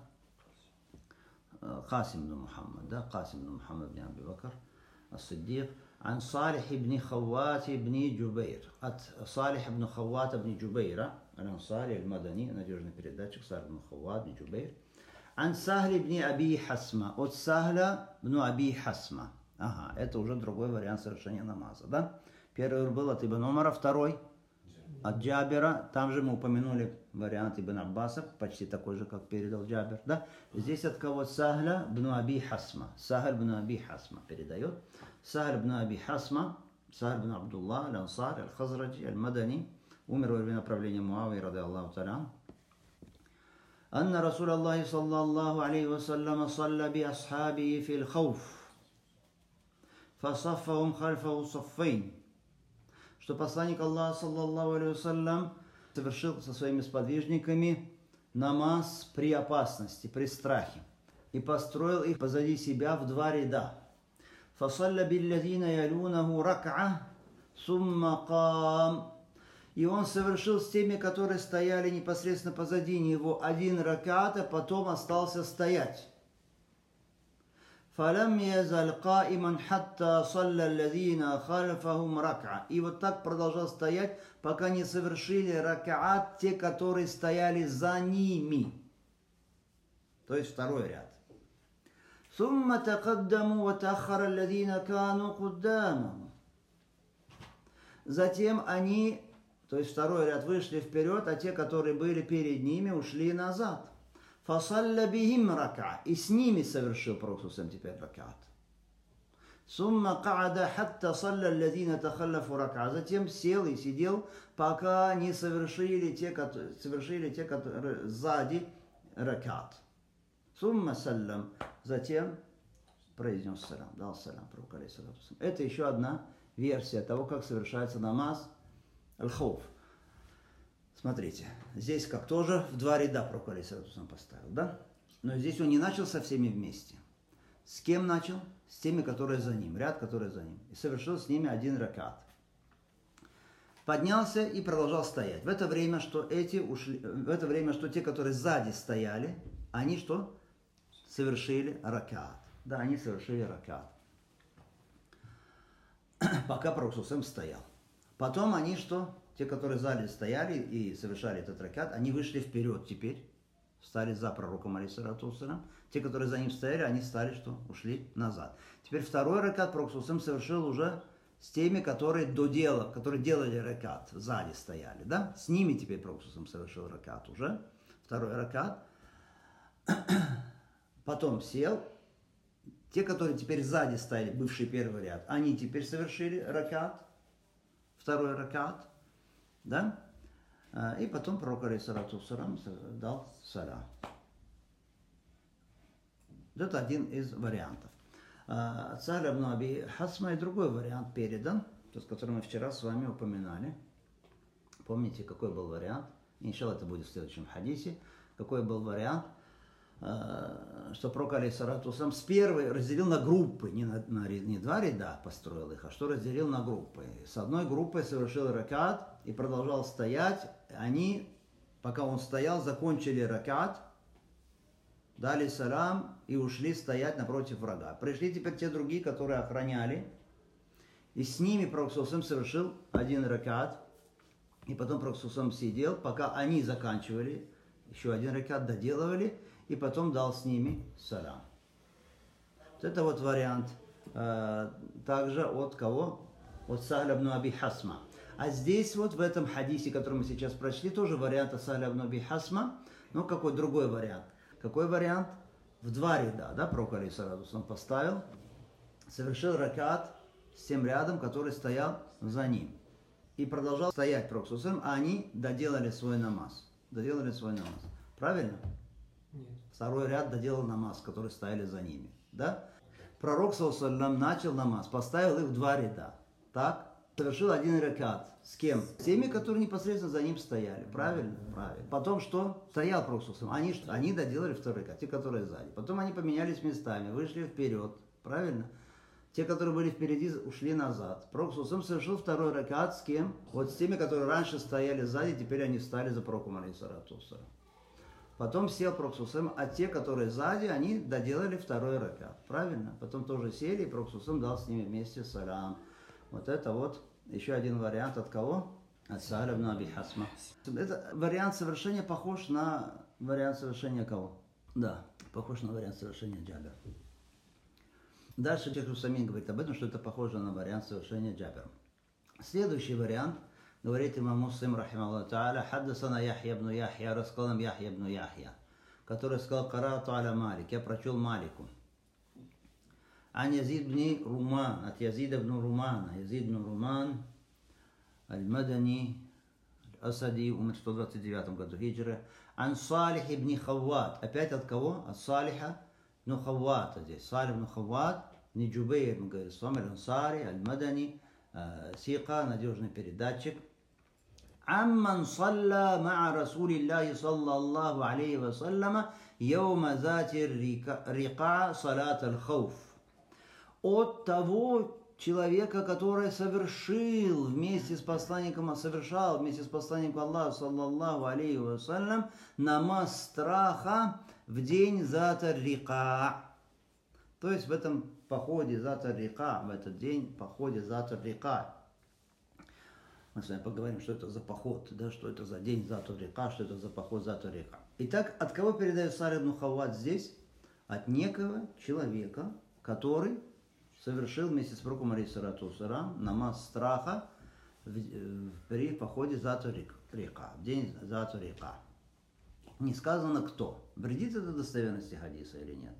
Касим бн Мухаммад, да, Касим бн Мухаммад бн Аби Бакр ас-Сиддик. Ан Салих бн Хавват бн Джубейр. От Салих бн Хаввата бн Джубейра, Аль-Ансари, Аль-Мадани, надежный передатчик, Салих бн Хавват бн Джубейр. Ан Сахли бн Аби Хасма. От Сахля бн Аби Хасма. Ага, это уже другой вариант совершения намаза, да? Первый был от Ибн Умара, второй от Джабера. Там же мы упомянули вариант Ибн Аббаса, почти такой же, как передал Джабер, да? Здесь от кого? Сахля бн Аби Хасма. Сахль бн Аби Хасма передает. Сахль бн Аби Хасма, Сахль бн Абдуллах, Аль-Ансар, Аль-Хазраджи, Аль-Мадани, умер во время правления Муавии, радиаллаху та'аля. أن رسول الله صلى الله عليه وسلم صلى بأصحابه في الخوف فصفهم خلفه صفين. Что посланник Аллаха, саллаллаху алейхи вассалям, совершил со своими сподвижниками намаз при опасности, при страхе, и построил их позади себя в два ряда. فَصَلَّ بِالَّذِينَ يَلُونَهُ رَكْعَةً ثُمَّ قَامَ. И он совершил с теми, которые стояли непосредственно позади него, один ракат, а потом остался стоять. فَلَمْ يَزَلْ قَائِمًا حَتَّى صَلَّى الَّذِينَ خَلْفَهُمْ رَكْعَةً. И вот так продолжал стоять, пока не совершили ракаат те, которые стояли за ними. То есть второй ряд. ثُمَّ تَقَدَّمُوا وَتَأَخَّرَ الَّذِينَ كَانُوا قُدَّامَهُمْ. Затем они, то есть второй ряд, вышли вперед, а те, которые были перед ними, ушли назад. فَصَلَّ بِهِمْ رَكَعَةً. И с ними совершил Пророк теперь ракат. ثُمَّ قَعَدَ حَتَّى صَلَّى الَّذِينَ تَخَلَّفُوا رَكَعَةً. Затем сел и сидел, пока не совершили те, которые, совершили те, которые сзади ракат. ثُمَّ سَلَّمْ. Затем произнес салям, дал салям Пророк алейхиссалату вассалям. Это еще одна версия того, как совершается намаз аль-хауф. Смотрите, здесь как тоже в два ряда Пророк алейхиссалату вассалям поставил, да? Но здесь он не начал со всеми вместе. С кем начал? С теми, которые за ним, ряд, которые за ним. И совершил с ними один ракат. Поднялся и продолжал стоять. В это время, что эти ушли, в это время, что те, которые сзади стояли, они что? Совершили ракат. Да, они совершили ракат. Пока Пророк стоял. Потом они что? Те, которые сзади стояли и совершали этот ракат, они вышли вперед теперь. Стали за Пророком алейхиссалату вассалям. Те, которые за ним стояли, они стали что? Ушли назад. Теперь второй ракат Пророк совершил уже с теми, которые до дела, которые делали ракат, сзади стояли, да? С ними теперь Пророк совершил ракат уже. Второй ракат. Потом сел. Те, которые теперь сзади стояли, бывший первый ряд, они теперь совершили ракат, второй ракат, да? И потом пророк алейхиссалату вассалям дал салам. Это один из вариантов. От Сахля ибн Аби Хасма и другой вариант передан, тот, который мы вчера с вами упоминали. Помните, какой был вариант? Иншалла, это будет в следующем хадисе. Какой был вариант? Что пророк алейхиссалату вассалям с первой разделил на группы, не, на, на, не два ряда построил их, а что разделил на группы. С одной группой совершил ракат и продолжал стоять. Они, пока он стоял, закончили ракат, дали салам и ушли стоять напротив врага. Пришли теперь те другие, которые охраняли, и с ними пророк ﷺ совершил один ракат, и потом пророк ﷺ сидел, пока они заканчивали, еще один ракат доделывали, и потом дал с ними салам. Вот это вот вариант э, также от кого? От Сахля ибн Аби Хасма. А здесь вот в этом хадисе, который мы сейчас прочли, тоже вариант от Сахля ибн Аби Хасма, но какой другой вариант? Какой вариант? В два ряда, да, пророк алейхиссалату вассалям поставил, совершил ракат с тем рядом, который стоял за ним. И продолжал стоять пророк саллаллаху алейхи ва саллям, а они доделали свой намаз. Доделали свой намаз. Правильно? Нет. Второй ряд доделал намаз, который стояли за ними. Да? Пророк саллаллаху алейхи ва саллям начал намаз, поставил их в два ряда. Так? Совершил один ракат. С кем? С теми, которые непосредственно за ним стояли. Правильно? Правильно. Потом что? Стоял пророк саллаллаху алейхи ва саллям. Они, они доделали второй ракат, те, которые сзади. Потом они поменялись местами, вышли вперед. Правильно? Те, которые были впереди, ушли назад. Пророк саллаллаху алейхи ва саллям совершил второй ракат с кем? Вот с теми, которые раньше стояли сзади, теперь они встали за пророком алейхиссалату вассалям. Потом сел пророк саллаллаху алейхи ва саллям, а те, которые сзади, они доделали второй ракат. Правильно? Потом тоже сели, и пророк саллаллаху алейхи ва саллям дал с ними вместе салам. Вот это вот еще один вариант от кого? От Сахля ибн Аби Хасма. Это вариант совершения похож на вариант совершения кого? Да, похож на вариант совершения Джабер. Дальше Шейх Усамин говорит об этом, что это похоже на вариант совершения Джабер. Следующий вариант, говорит имам Муслим, рахимахуллах та'аля, хаддасана Яхья ибн Яхья, рассказал нам Яхья ибн Яхья, который сказал, карату аля Малик, я прочел Малику. Ан Язид ибн Руман, от Язида ибн Румана, Язид ибн Руман, аль-Мадани, аль-Асади, умер в сто двадцать девятом году хиджры. Ан Салих ибн Хавват, опять от кого? От Салиха ибн Хаввата здесь. Салих ибн Хавват, не Джубейр, мы говорим с вами, аль-Ансари, аль-Мадани, Сика, надежный передатчик. Амман салла ма'a Расулиллахи саллаллаху алейхи ва саллама йома зати рика салат аль-хауф. От того человека, который совершил вместе с посланником, совершал вместе с посланником Аллаха, саллаллаху алейхи ва саллям, намаз страха в день зата рика. То есть в этом походе зата рика, в этот день походе зата рика. Мы с вами поговорим, что это за поход, да, что это за день зата рика, что это за поход зата рика. Итак, от кого передает Салих ибн Хавват здесь? От некого человека, который совершил вместе с пророком алейхиссалату вассалям намаз страха при походе зата рика, в день зата рика. Не сказано кто. Вредит это достоверности хадиса или нет?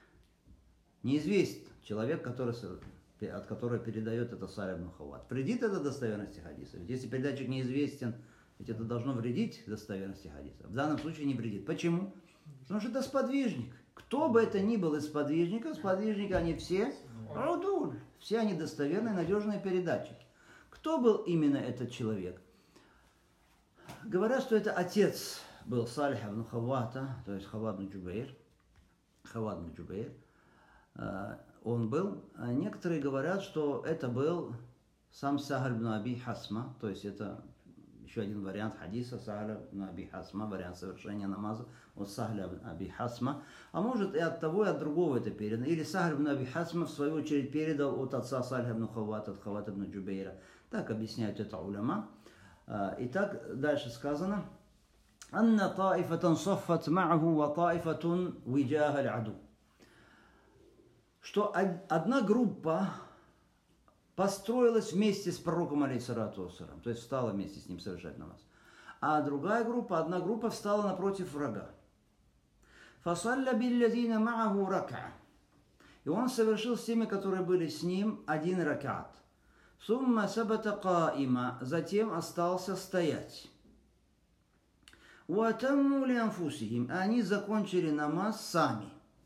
Неизвестен человек, который, от которого передает это Салих ибн Хавват. Вредит это достоверности хадиса? Ведь если передатчик неизвестен, ведь это должно вредить достоверности хадиса. В данном случае не вредит. Почему? Потому что это сподвижник. Кто бы это ни был из сподвижников, сподвижники они все удуль. Все они достоверные, надежные передатчики. Кто был именно этот человек? Говорят, что это отец был Салиха ибн Хаввата, то есть Хавват ибн Джубейр. Хавват ибн Джубейр. Он был. Некоторые говорят, что это был сам Сахль ибн Аби Хасма, то есть это еще один вариант хадиса Сахля ибн Аби Хасма, вариант совершения намаза от Сахля ибн Аби Хасма. А может и от того, и от другого это передано. Или Сахль ибн Аби Хасма в свою очередь передал от отца Салиха ибн Хаввата, от Хаввата ибн Джубейра. Так объясняют это уляма. Итак, дальше сказано: «Анна таифатан саффат ма'аху ва таифатун виджаха аль-аду». Что одна группа построилась вместе с пророком алейхиссалату вассалям, то есть встала вместе с ним совершать намаз. А другая группа, одна группа встала напротив врага. فَصَلَّ بِالَّذِينَ مَعَهُ رَكْعَةً. И он совершил с теми, которые были с ним, один ракат. ثُمَّ ثَبَتَ قَائِمًا. Затем остался стоять. وَأَتَمُّوا لِأَنفُسِهِمْ. Они закончили намаз сами.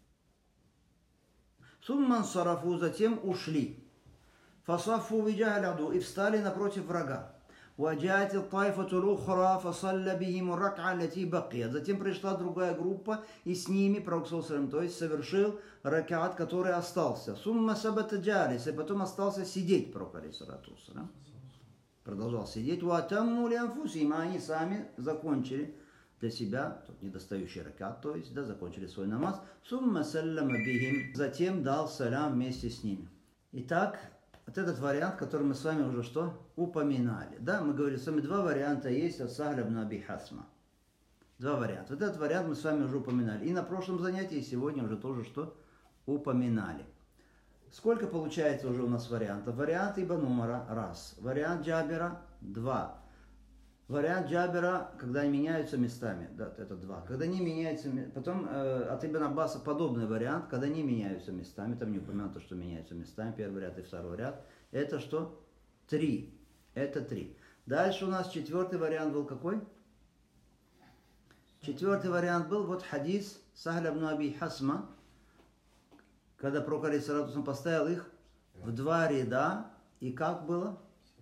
ثُمَّ انصَرَفُوا. Затем ушли. فَصَفُّوا وِجَهَ الْعَدُوِّ. И встали напротив врага. وَجَاءَتِ الطَّائِفَةُ الْأُخْرَى فَصَلَّ بِهِمُ الرَّكْعَةَ الَّتِي بَقِيَتْ. Затем пришла другая группа, и с ними Пророк, то есть совершил ракат, который остался. ثُمَّ ثَبَتَ جَالِسًا. И потом остался сидеть, Пророк, продолжал сидеть. وَأَتَمُّوا لِأَنفُسِهِمْ. А они сами закончили для себя, тут недостающий ракат, то есть, да, закончили свой намаз. ثُمَّ سَلَّمَ بِهِمْ. Затем дал салям вместе с ними. Итак, вот этот вариант, который мы с вами уже что? Упоминали. Да, мы говорили с вами, два варианта есть от Сахля ибн Аби Хасма. Два варианта. Вот этот вариант мы с вами уже упоминали. И на прошлом занятии, и сегодня уже тоже что? Упоминали. Сколько получается уже у нас вариантов? Вариант Ибн Умара – раз. Вариант Джабира – два. Вариант Джабира, когда они меняются местами, да, это два. Когда они меняются, потом э, от Ибн Аббаса подобный вариант, когда они меняются местами, там не упомянуто, что меняются местами, первый ряд и второй ряд. Это что? Три. Это три. Дальше у нас четвертый вариант был какой? Четвертый вариант был вот хадис Сахля ибн Аби Хасма, когда Пророк алейхиссалату поставил их в два ряда, и как было?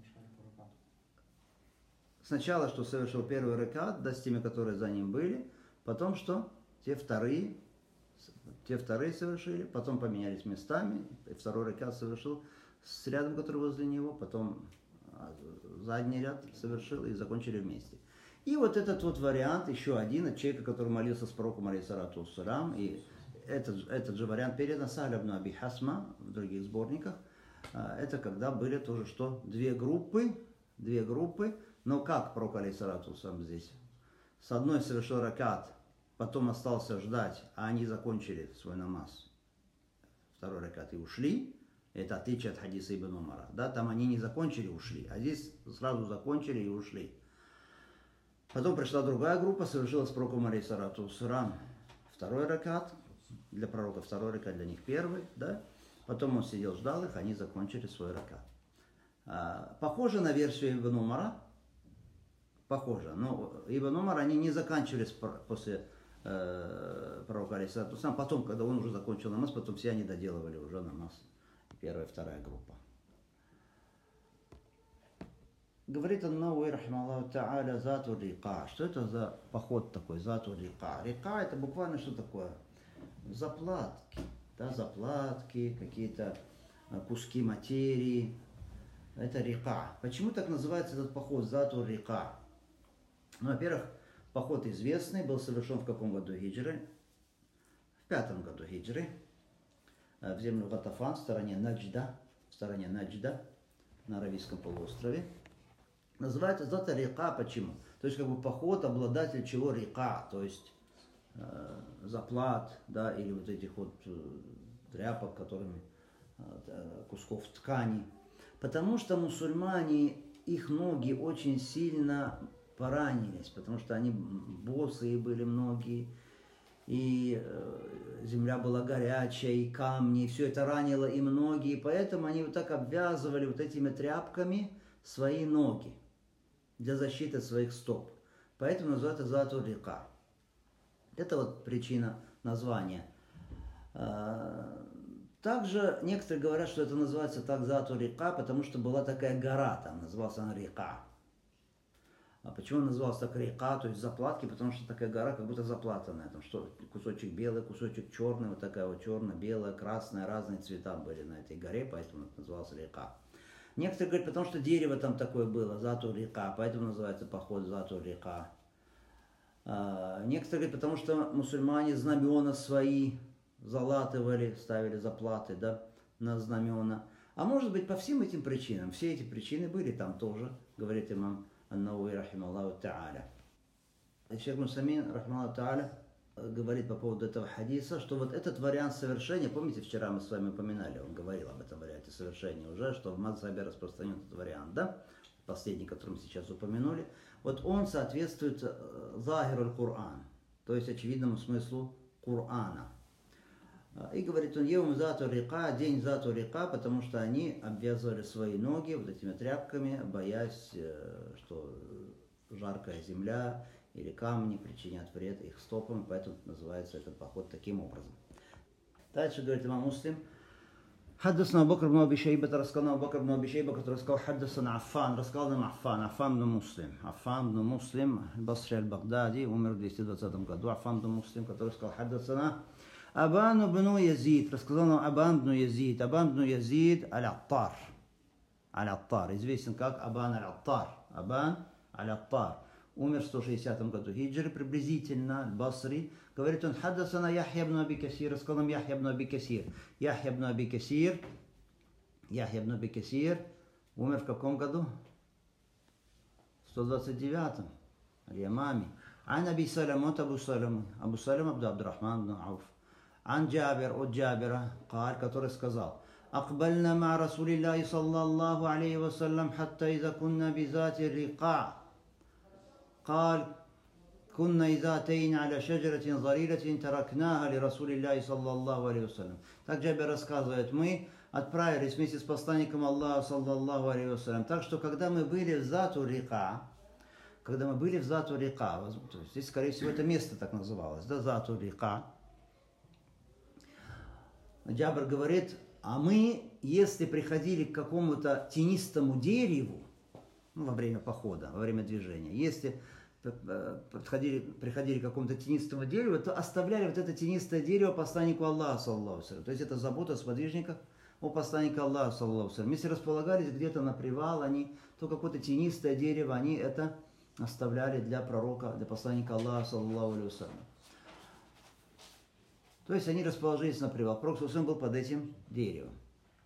Сначала, что совершил первый ракат, да, с теми, которые за ним были, потом что? Те вторые, те вторые совершили, потом поменялись местами, и второй ракат совершил с рядом, который возле него, потом задний ряд совершил и закончили вместе. И вот этот вот вариант, еще один, от человека, который молился с пророком, алейхиссалату вассалям, и этот, этот же вариант передан Сахля ибн Аби Хасма в других сборниках, это когда были тоже что? Две группы, две группы. Но как пророк, алейхиссалату вассалям, здесь? С одной совершил ракат, потом остался ждать, а они закончили свой намаз. Второй ракат и ушли. Это отличие от хадиса Ибн Умара. Да, там они не закончили, ушли. А здесь сразу закончили и ушли. Потом пришла другая группа, совершила с пророком, алейхиссалату вассалям, второй ракат. Для пророка второй ракат, для них первый. Да? Потом он сидел, ждал их, они закончили свой ракат. А, похоже на версию Ибн Умара. Похоже. Но Ибн Умар, они не заканчивались после э, пророка, алейхиссалату вассалям. Потом, когда он уже закончил намаз, потом все они доделывали уже намаз. Первая, вторая группа. Говорит ан-Навави, рахимахуллаху та'аля, зату рика. Что это за поход такой, зату рика? Рика это буквально что такое? Заплатки. Да, заплатки, какие-то куски материи. Это река. Почему так называется этот поход, зату рика? Ну, во-первых, поход известный, был совершен в каком году хиджры? В пятом году хиджры. В землю Гатафан, в стороне Наджда, в стороне Наджда, на Аравийском полуострове. Называется зата река. Почему? То есть, как бы поход, обладатель чего река, то есть э, заплат, да, или вот этих вот э, тряпок, которыми, э, кусков ткани. Потому что мусульмане, их ноги очень сильно поранились, потому что они босые были многие, и земля была горячая, и камни, и все это ранило им ноги, и поэтому они вот так обвязывали вот этими тряпками свои ноги для защиты своих стоп. Поэтому называется зату рика. Это вот причина названия. Также некоторые говорят, что это называется так зату рика, потому что была такая гора, там называлась она река. А почему называлась так река, то есть заплатки? Потому что такая гора, как будто заплатанная. Там что, кусочек белый, кусочек черный, вот такая вот черная, белая, красная, разные цвета были на этой горе, поэтому это называлась река. Некоторые говорят, потому что дерево там такое было, зату река, поэтому называется поход зату река. А, некоторые говорят, потому что мусульмане знамена свои залатывали, ставили заплаты, да, на знамена. А может быть, по всем этим причинам, все эти причины были там тоже, говорит имам ан-Навави, рахимахуллаху та'аля. Шейх Мусамин, рахимахуллаху та'аля, говорит по поводу этого хадиса, что вот этот вариант совершения, помните, вчера мы с вами упоминали, он говорил об этом варианте совершения уже, что в мазхабе распространен этот вариант, да, последний, который мы сейчас упомянули, вот он соответствует захиру аль-Кур'ан, то есть очевидному смыслу Корана. И говорит он, Евм зату река, день зату река, потому что они обвязывали свои ноги вот этими тряпками, боясь, что жаркая земля или камни причинят вред их стопам, поэтому называется этот поход таким образом. Дальше говорит имам Муслим, حدثنا أبو بكر بن أبي شيبة рассказал Абу Бакр бн Аби Шейба, который сказал حدثنا Аффан, рассказал нам Аффан, Аффан бн Муслим, Аффан бн Муслим, Басри аль-Багдади, умер в двести двадцатом году, Аффан бн Муслим, который сказал حدثنا Абан бн Язид, рассказал нам Абан бн Язид, Абан бн Язид аль-Аттар, аль-Аттар, известен как Абан аль-Аттар, Абан аль-Аттар, умер в сто шестидесятом году хиджры приблизительно, Басри. Говорит он, حدثنا Яхья бн Аби Касир, рассказал нам Яхья бн Аби Касир. Яхья бн Аби Касир, Яхья бн Аби Касир, умер в каком году? В сто двадцать девятом, аль-Ямами. Ан Аби Салам, от Абу Салам, Абу Салам Абду Абдурахман бн Ауф. Ан Джабир, от Джабира, قال, который сказал, أقبلنا مع رسول الله صلى الله عليه وسلم حتى إذا كنا بذات الرقاع قال كنا إذا أتينا على شجرة ظليلة تركناها لرسول الله صلى الله عليه وسلم. Так Джабир рассказывает, мы отправились вместе с посланником Аллаха саллаллаху алейхи вассалям. Так что когда мы были в Зату река, когда мы были в Зату река, то есть здесь, скорее всего, это место так называлось, да, Зату река. Джабир говорит, а мы, если приходили к какому-то тенистому дереву, ну, во время похода, во время движения, если приходили, приходили к какому-то тенистому дереву, то оставляли вот это тенистое дерево посланнику Аллаха, саллаллаху алейхи. То есть это забота о сподвижниках о посланника Аллаха, саллаллаху алейхи. Если располагались где-то на привал, они, то какое-то тенистое дерево, они это оставляли для пророка, для посланника Аллаха, саллаллаху алейхи. То есть они расположились на привал. Пророк саллаллаху был под этим деревом.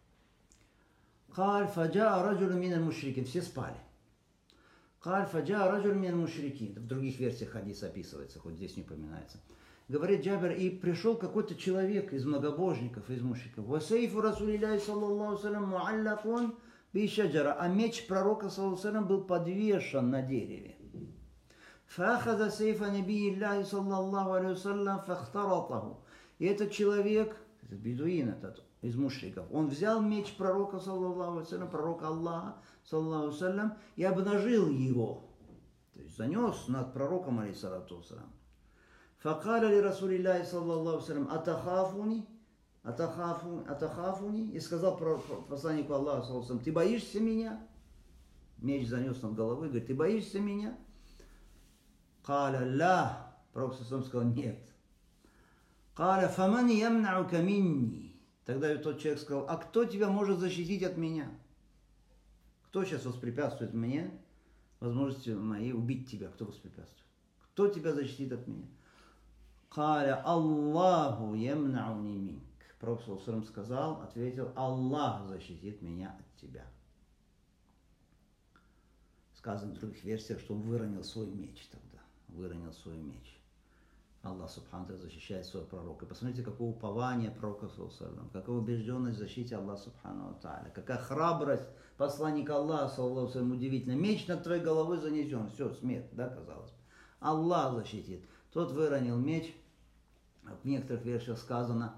Каль фаджа раджулю миналь мушрикин. Все спали. Каль фаджа раджулю миналь мушрикин. В других версиях хадиса описывается, хоть здесь не упоминается. Говорит Джабир, и пришел какой-то человек из многобожников, из мушриков. Васейфу расулилляхи саллаллаху салям муаллакун би шаджара. А меч пророка саллаллаху салям был подвешен на дереве. Фахаза сейфа набииллахи саллаллаху алейхи салям фахтаратаху. И этот человек, этот бедуин этот, из мушриков, он взял меч пророка, саллаллаху алейхи салям, пророка Аллаха, саллаллаху алейхи салям, и обнажил его. То есть занес над пророком, алейхиссалату вассалям. Факаля ли Расулиллахи, саллаллаху алейхи салям, атахафуни, атахафуни, атахафуни, и сказал посланнику Аллаха, саллаллаху алейхи салям, ты боишься меня? Меч занес над головой, говорит, ты боишься меня? Каля ла, пророк саллаллаху алейхи сказал, нет. Каля фамани ямнаука минни. Тогда тот человек сказал, а кто тебя может защитить от меня? Кто сейчас воспрепятствует мне возможности моей убить тебя? Кто воспрепятствует? Кто тебя защитит от меня? Каля Аллаху ямнауни минк. Пророк саллаллаху алейхи сказал, ответил, Аллах защитит меня от тебя. Сказано в других версиях, что он выронил свой меч тогда. Выронил свой меч. Аллах субхану ва тааля защищает своего пророка. И посмотрите, какое упование пророка, какая убежденность в защите Аллаха субхану ва тааля, какая храбрость посланника Аллаха, саллаллаху алейхи, удивительно. Меч над твоей головой занесен, все, смерть, да, казалось бы. Аллах защитит. Тот выронил меч, в некоторых версиях сказано,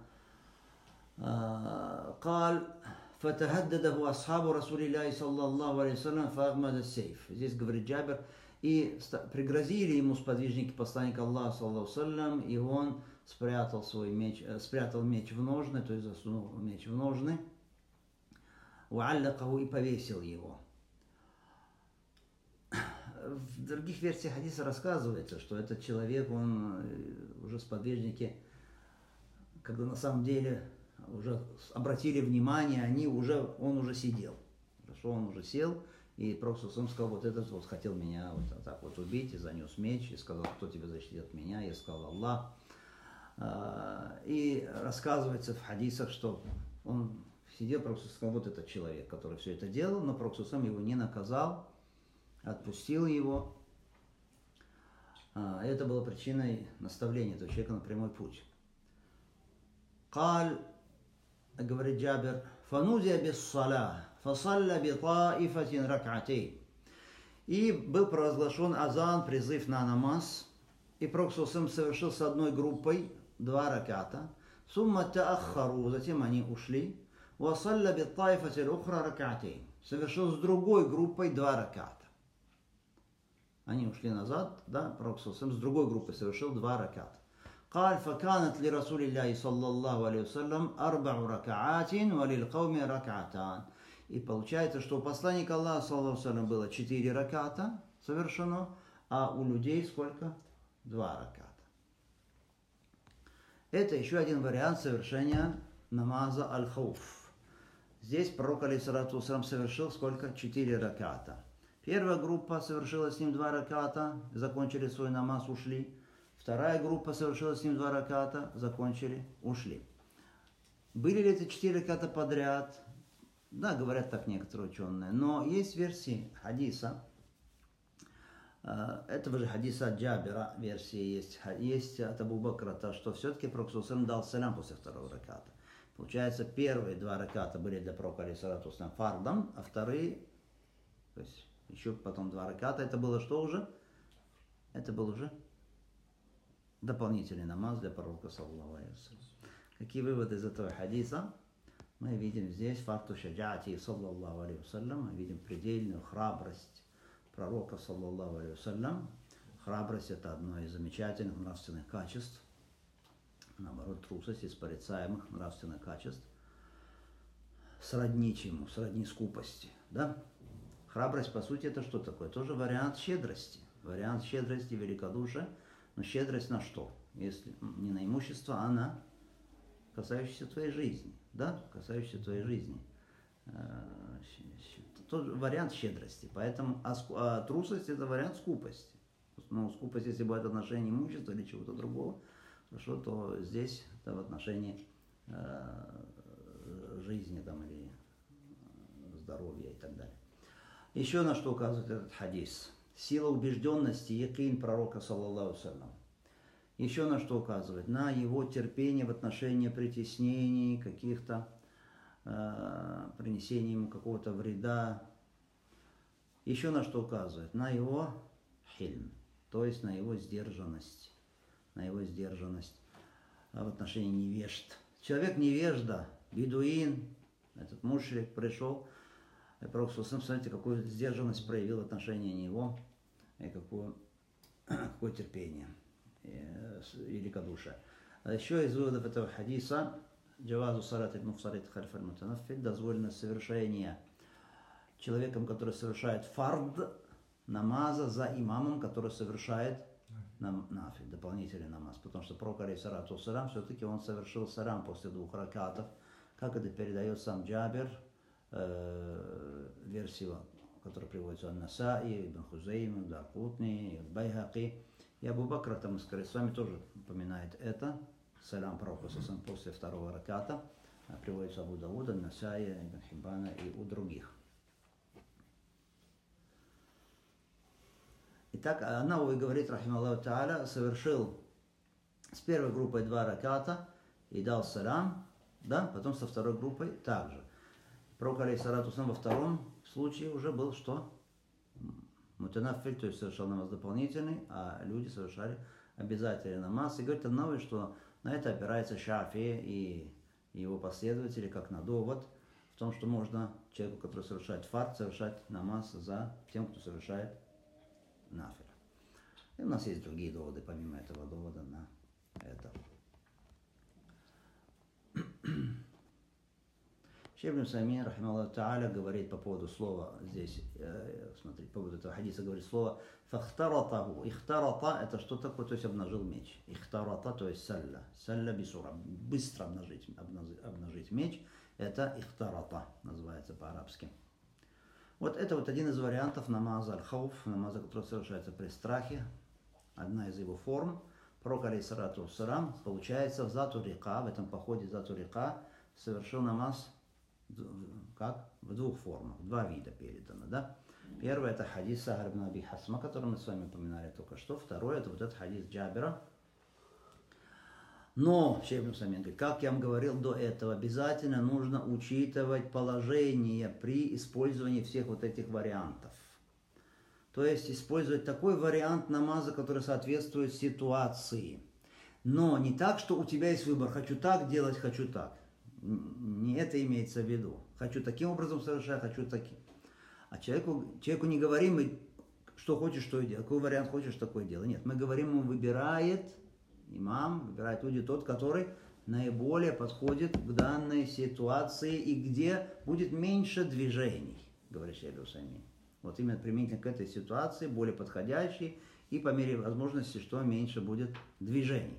«Каль фатахаддадаху асхабу Расулиллахи саллаллаху алейхи вассалям фагмада сейф». Здесь говорит Джабир, и пригрозили ему сподвижники посланника Аллаха, саллаллаху алейхи, и он спрятал свой меч, спрятал меч в ножны, то есть засунул меч в ножны, уаллакаху, и повесил его. В других версиях хадиса рассказывается, что этот человек, он уже сподвижники, когда на самом деле уже обратили внимание, они уже, он уже сидел, что он уже сел. И пророк сказал, вот этот вот хотел меня вот так вот убить, и занес меч, и сказал, кто тебя защитит от меня, я сказал, Аллах. И рассказывается в хадисах, что он сидел, пророк сказал, вот этот человек, который все это делал, но пророк сам его не наказал, отпустил его. Это было причиной наставления этого человека на прямой путь. Каль, говорит Джабир, фанузия без саля. И был провозглашен азан, призыв на намаз. И пророк совершил с одной группой два раката. Сумма тааххару, затем они ушли. Васалля биттайфати л-ухра ракатейн. Совершил с другой группой два раката. Они ушли назад, да, пророк с другой группой совершил два раката. قال فكانت لرسول الله صلى الله عليه وسلم أربع ركعات وللقوم ركعتان. И получается, что у посланника Аллаха саллаллаху алейхи ва саллям было четыре раката совершено, а у людей сколько? Два раката. Это еще один вариант совершения намаза аль-хауф. Здесь пророк алейхиссалату вассалям совершил сколько? Четыре раката. Первая группа совершила с ним два раката, закончили свой намаз, ушли. Вторая группа совершила с ним два раката, закончили, ушли. Были ли это четыре раката подряд? Да, говорят так некоторые ученые. Но есть версии хадиса. Этого же хадиса от Джабира версии есть. Есть от Абу Бакра, то, что все-таки пророк дал салям после второго раката. Получается, первые два раката были для пророка алейхиссалату вассалям фардом, а вторые, то есть еще потом два раката, это было что уже? Это был уже дополнительный намаз для пророка саллаллаху алейхи ва саллям. Какие выводы из этого хадиса? Мы видим здесь факту шаджати саллаллаху алейхи ва саллям, мы видим предельную храбрость пророка саллаллаху алейхи ва саллям. Храбрость — это одно из замечательных нравственных качеств. Наоборот, трусость из порицаемых нравственных качеств. Сродни чему? Сродни скупости. Да? Храбрость, по сути, это что такое? Тоже вариант щедрости. Вариант щедрости, великодушия. Но щедрость на что? Если не на имущество, а на касающееся твоей жизни. Да? Касающееся твоей жизни. Тот вариант щедрости. Поэтому а, а трусость — это вариант скупости. Но скупость, если будет отношение имущества или чего-то другого, хорошо, то здесь это в отношении э, жизни там, или здоровья и так далее. Еще на что указывает этот хадис. Сила убежденности, якин пророка, саллаллаху алейхи ва саллям. Еще на что указывает? На его терпение в отношении притеснений, каких-то э, принесения ему какого-то вреда. Еще на что указывает? На его хильм, то есть на его сдержанность. На его сдержанность в отношении невежд. Человек невежда, бедуин, этот мушрик пришел, и пророк, смотрите, какую сдержанность проявил в отношении него, и какое, какое терпение, и великодушие. А еще из выводов этого хадиса, джавазу салат аль-муфсарит хальф аль-мутанаффиль, дозволено совершение человеком, который совершает фард намаза за имамом, который совершает нафиль, дополнительный намаз. Потому что пророк алейхиссалату вассалям все-таки он совершил салям после двух ракатов, как это передает сам Джабир, э, версию, которая приводится ан-Насаи, Ибн Хузейм, Даркутни, Байхаки. И Абу Бакр, там, скорее, с вами тоже упоминает это. Салям пророка после второго раката. Приводится Абу Дауда, Насаи, Ибн Хиббана и у других. Итак, Науви говорит, рахималлаху та'аля, совершил с первой группой два раката и дал салям, да, потом со второй группой также. Пророк алейхиссалату вассалям во втором случае уже был что? Мутанаффиль, то есть совершал намаз дополнительный, а люди совершали обязательный намаз. И говорит Науви, что на это опирается Шафи и его последователи, как на довод, в том, что можно человеку, который совершает фард, совершать намаз за тем, кто совершает нафиль. И у нас есть другие доводы, помимо этого довода, на это. Шейх ибн Усаймин, рахимахуллаху та'аля, говорит по поводу слова, здесь, э, смотрите, по поводу этого хадиса говорит слово «фахтаратаху». «Ихтарата» — это что такое? То есть обнажил меч. «Ихтарата», то есть «салля». «Салля бисура». Быстро обнажить, обнажить, обнажить меч. Это «ихтарата» называется по-арабски. Вот это вот один из вариантов намаза аль-хауф, намаза, который совершается при страхе. Одна из его форм. Пророк алейхиссалату вассалям, получается, в Зату Рика, в этом походе в Зату Рика, совершил намаз как? В двух формах, два вида передано, да? Первое — это хадис Сахар ибн Аби Хасма, который мы с вами упоминали только что. Второе — это вот этот хадис Джабира. Но, шейх ибн Усаймин говорит, как я вам говорил до этого, обязательно нужно учитывать положение при использовании всех вот этих вариантов. То есть использовать такой вариант намаза, который соответствует ситуации. Но не так, что у тебя есть выбор, хочу так делать, хочу так. Не это имеется в виду. Хочу таким образом совершать, хочу таким. А человеку, человеку не говорим, что хочешь, что и делай. Какой вариант хочешь, такой делай. Нет, мы говорим, ему выбирает имам, выбирает люди тот, который наиболее подходит к данной ситуации и где будет меньше движений, говорит шейх Усаймин. Вот именно применительно к этой ситуации, более подходящий, и по мере возможности, что меньше будет движений.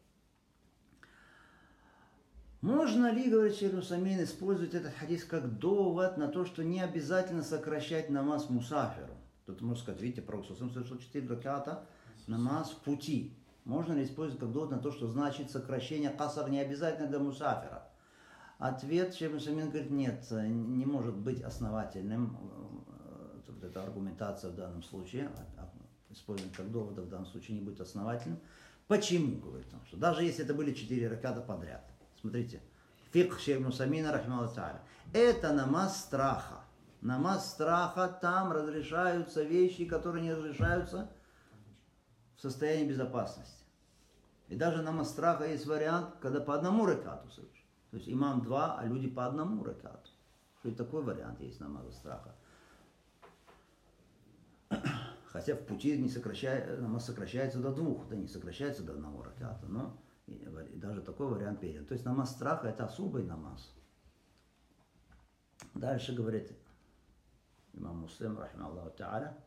Можно ли, говорит шейх Усаймин, использовать этот хадис как довод на то, что не обязательно сокращать намаз мусафиру? Тут можно сказать, видите, Пророк совершил четыре раката намаз в пути. Можно ли использовать как довод на то, что значит сокращение касар не обязательно для мусафира? Ответ шейх Усаймин говорит, нет, не может быть основательным. Вот эта аргументация в данном случае, использовать как довода в данном случае не будет основательным. Почему, говорит он, что даже если это были четыре раката подряд. Смотрите, фикх шейх Усаймина, рахимахуллаху тааля, это намаз страха. Намаз страха, там разрешаются вещи, которые не разрешаются в состоянии безопасности. И даже намаз страха есть вариант, когда по одному ракату совершить. То есть имам два, а люди по одному ракату. Что и такой вариант есть намаза страха. Хотя в пути не сокращает, намаз сокращается до двух, да не сокращается до одного раката, но и, и даже такой вариант перед. То есть намаз страха это особый намаз. Дальше говорит имам Муслим, рахимахуллаху тааля,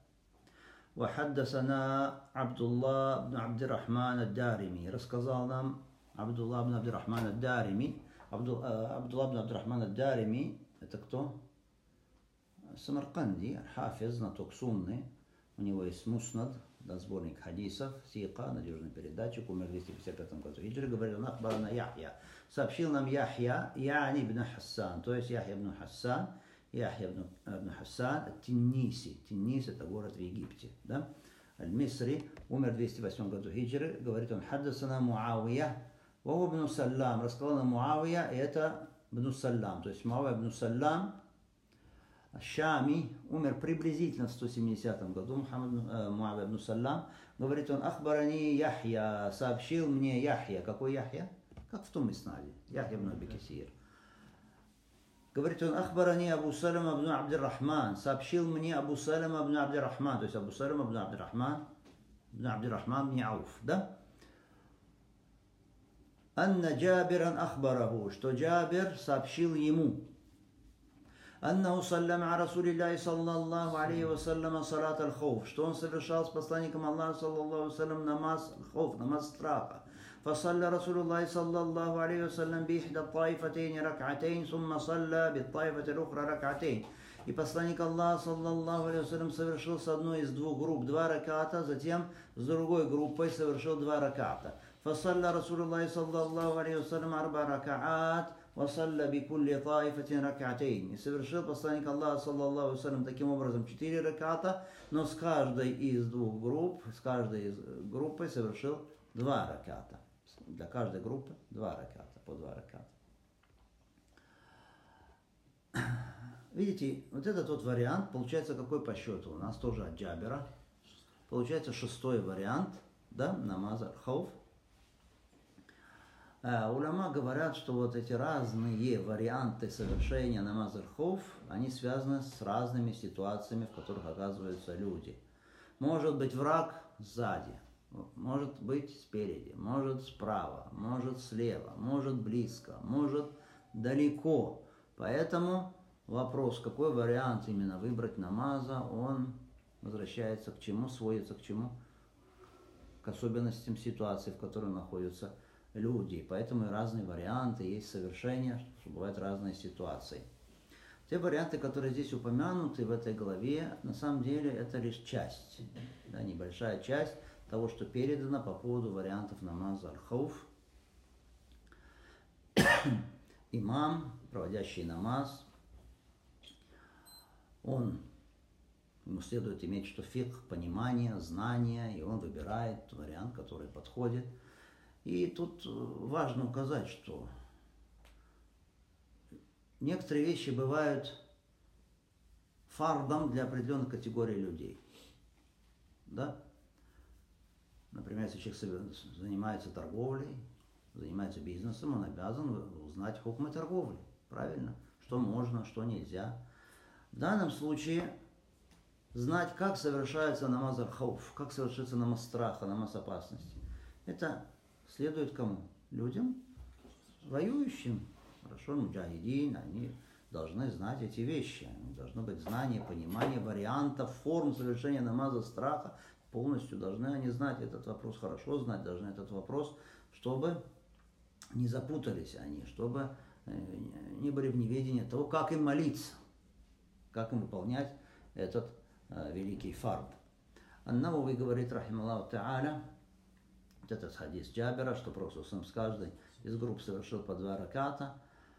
وحدثنا عبد الله بن عبد الرحمن الدارمي. Рассказал нам Абдулла бн Абдуррахман ад-Дарими. Абдулла бн Абдуррахман ад-Дарими это кто? Самарканди, хафиз, знаток сунны. У него есть муснад, да, сборник хадисов, сика, надежный передатчик, умер в двести пятьдесят пятом году хиджры. Говорит, он ахбарана Яхья. Сообщил нам Яхья, Яни ибн Хассан, то есть Яхья ибн Хассан, Яхья ибн Хассан, Тинниси. Тиннис это город в Египте, да? Аль-Мисри, умер в двести восьмом году хиджры. Говорит, он хаддасана Муавия, ваху ибн Саллам. Рассказал нам Муавия, и это ибн Саллам, то есть Муавия ибн Саллам, Шами, умер приблизительно в сто семидесятом году, Мухаммад Муавия ибн Саллам. Говорит он, ахбарани Яхья, сообщил мне Яхья. Какой Яхья? Как в том иснаде, Яхья ибн Аби Касир. Говорит он, ахбарани Абу Салама ибн Абдир-Рахман, сообщил мне Абу Салама ибн Абдир-Рахман, то есть Абу Салама ибн Абдир-Рахман, ибн Абдир-Рахман ибн Ауф, да? Анна Джабиран ахбараху, что Джабир сообщил ему, أنه صلى مع رسول الله صلى الله عليه وسلم صلاة الخوف, что он совершал с посланником Аллаха صلى الله عليه وسلم намаз خوف, намаз страха. فصلى رسول الله صلى الله عليه وسلم بإحدى الطائفتين ركعتين ثم صلى بالطائفة الأخرى ركعتين. И посланник Аллаха саллаллаху алейхи вассалям совершил с одной из двух групп два раката, затем с другой группой совершил два раката. فصلى رسول الله صلى الله عليه وسلم أربع ركعات وصلى بكل طائفة ركعتين. И совершил посланник Аллаха саллаллаху алейхи вассалям таким образом четыре раката, но с каждой из двух групп, с каждой из группы совершил два раката. Для каждой группы два раката, по два раката. Видите, вот это тот вариант, получается какой по счету? У нас тоже от Джабера. Получается шестой вариант, да, намаза хауф. А, уляма говорят, что вот эти разные варианты совершения намаза хауф, они связаны с разными ситуациями, в которых оказываются люди. Может быть враг сзади, может быть спереди, может справа, может слева, может близко, может далеко. Поэтому вопрос, какой вариант именно выбрать намаза, он возвращается к чему, сводится к чему? К особенностям ситуации, в которой находятся люди. Поэтому и разные варианты есть совершения, что бывают разные ситуации. Те варианты, которые здесь упомянуты в этой главе, на самом деле это лишь часть, да, небольшая часть того, что передано по поводу вариантов намаза аль-хауф. Имам, проводящий намаз, он, ему следует иметь что фикх, понимание, знание, и он выбирает вариант, который подходит. И тут важно указать, что некоторые вещи бывают фардом для определенных категорий людей. Да? Например, если человек занимается торговлей, занимается бизнесом, он обязан узнать хукмы торговли. Правильно? Что можно, что нельзя. В данном случае знать, как совершается намаз аль-хауф, как совершается намаз страха, намаз опасности. Это следует кому? Людям, воюющим. Хорошо, муджахидин, они должны знать эти вещи. Должно быть знание, понимание вариантов, форм совершения намаза страха. Полностью должны они знать этот вопрос, хорошо знать должны этот вопрос, чтобы не запутались они, чтобы не были в неведении того, как им молиться, как им выполнять этот э, великий фард. Ан-Навави говорит, рахималлаху та'аля, вот этот хадис Джабира, что Пророк с каждой из групп совершил по два раката.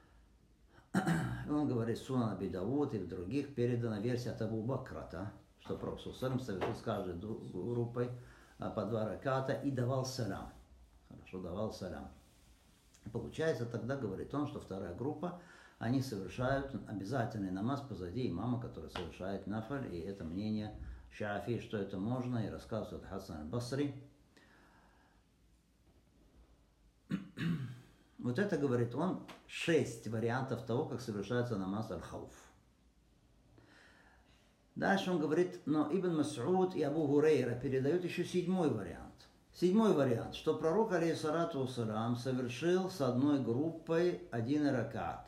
Он говорит, Сунан Аби Дауд и в других передана версия от Абу Бакрата, что Пророк совершил с каждой группой по два раката и давал салам. Хорошо, давал салам. Получается, тогда говорит он, что вторая группа, они совершают обязательный намаз позади имама, который совершает нафаль, и это мнение Шафии, что это можно, и рассказывает Хасан аль-Басри. Вот это, говорит он, шесть вариантов того, как совершается намаз аль-хауф. Дальше он говорит, но Ибн Мас'уд и Абу Гурейра передают еще седьмой вариант. Седьмой вариант, что пророк, алейхиссалату вассалям, совершил с одной группой один ракат.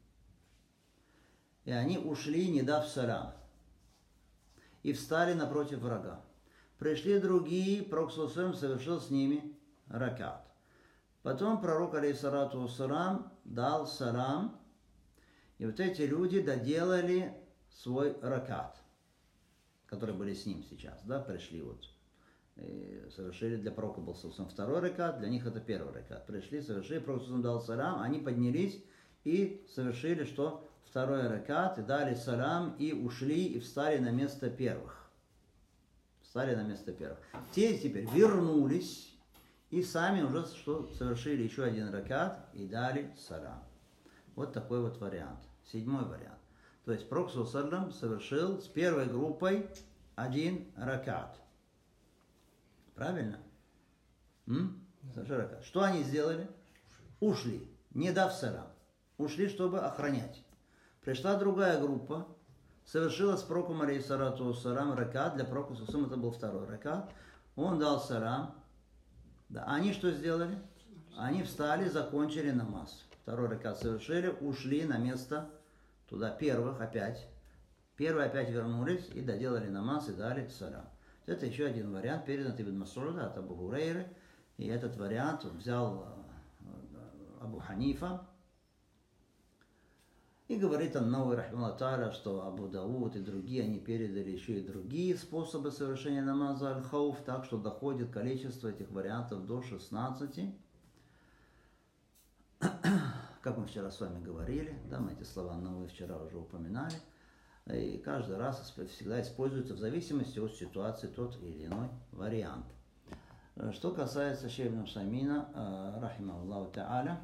И они ушли, не дав салам. И встали напротив врага. Пришли другие, пророк совершил с ними ракат. Потом пророк, алейхиссалату вассалям, дал салам. И вот эти люди доделали свой ракат, которые были с ним сейчас, да, пришли вот. И совершили, для пророка был второй ракат, для них это первый ракат. Пришли, совершили, пророк дал салам, они поднялись и совершили, что второй ракат, и дали салам, и ушли, и встали на место первых. Встали на место первых. Те теперь вернулись, и сами уже что, совершили еще один ракат, и дали салам. Вот такой вот вариант. Седьмой вариант. То есть пророк совершил с первой группой один ракат. Правильно? М? Что они сделали? Ушли, не дав салам. Ушли, чтобы охранять. Пришла другая группа, совершила с пророком, алейхиссалату вассалям, ракат. Для пророка это был второй ракат. Он дал салам. Да. Они что сделали? Они встали, закончили намаз. Второй ракат совершили, ушли на место туда первых опять. Первые опять вернулись и доделали намаз и дали салам. Это еще один вариант, передан от Ибн Мас'уда, от Абу Гурейры. И этот вариант взял Абу Ханифа. И говорит Ан-Навави, рахимахуллаху тааля, что Абу Дауд и другие, они передали еще и другие способы совершения намаза аль-хауф, так что доходит количество этих вариантов до шестнадцати. Как мы вчера с вами говорили, да, мы эти слова Ан-Навави вчера уже упоминали. И каждый раз всегда используется в зависимости от ситуации тот или иной вариант. Что касается шейха ибн Усаймина, рахимахуллаху тааля,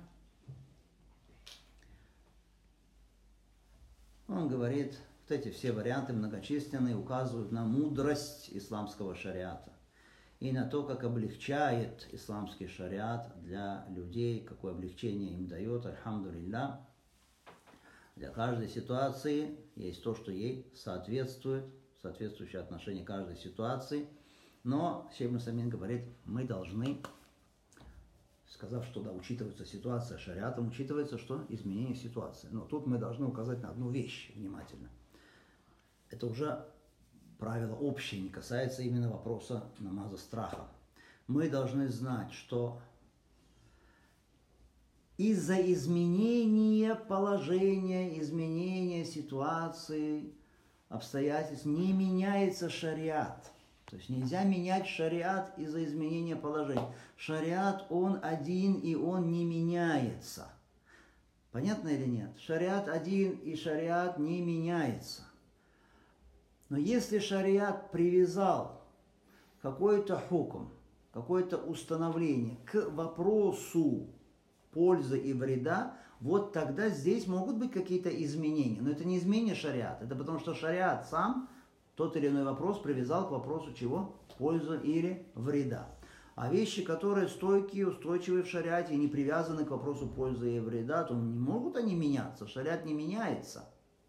он говорит, вот эти все варианты многочисленные указывают на мудрость исламского шариата и на то, как облегчает исламский шариат для людей, какое облегчение им дает, альхамдулилля. Для каждой ситуации есть то, что ей соответствует, соответствующее отношение каждой ситуации. Но шейх ибн Усаймин говорит, мы должны, сказав, что да, учитывается ситуация шариатом, учитывается, что изменение ситуации. Но тут мы должны указать на одну вещь внимательно. Это уже правило общее, не касается именно вопроса намаза страха. Мы должны знать, что из-за изменения положения, изменения ситуации, обстоятельств не меняется шариат. То есть нельзя менять шариат из-за изменения положения. Шариат, он один и он не меняется. Понятно или нет? Шариат один и шариат не меняется. Но если шариат привязал какой-то хукм, какое-то установление к вопросу пользы и вреда, вот тогда здесь могут быть какие-то изменения. Но это не изменение шариата, это потому что шариат сам тот или иной вопрос привязал к вопросу чего? Пользы или вреда. А вещи, которые стойкие, устойчивые в шариате и не привязаны к вопросу пользы и вреда, то не могут они меняться. Шариат не меняется.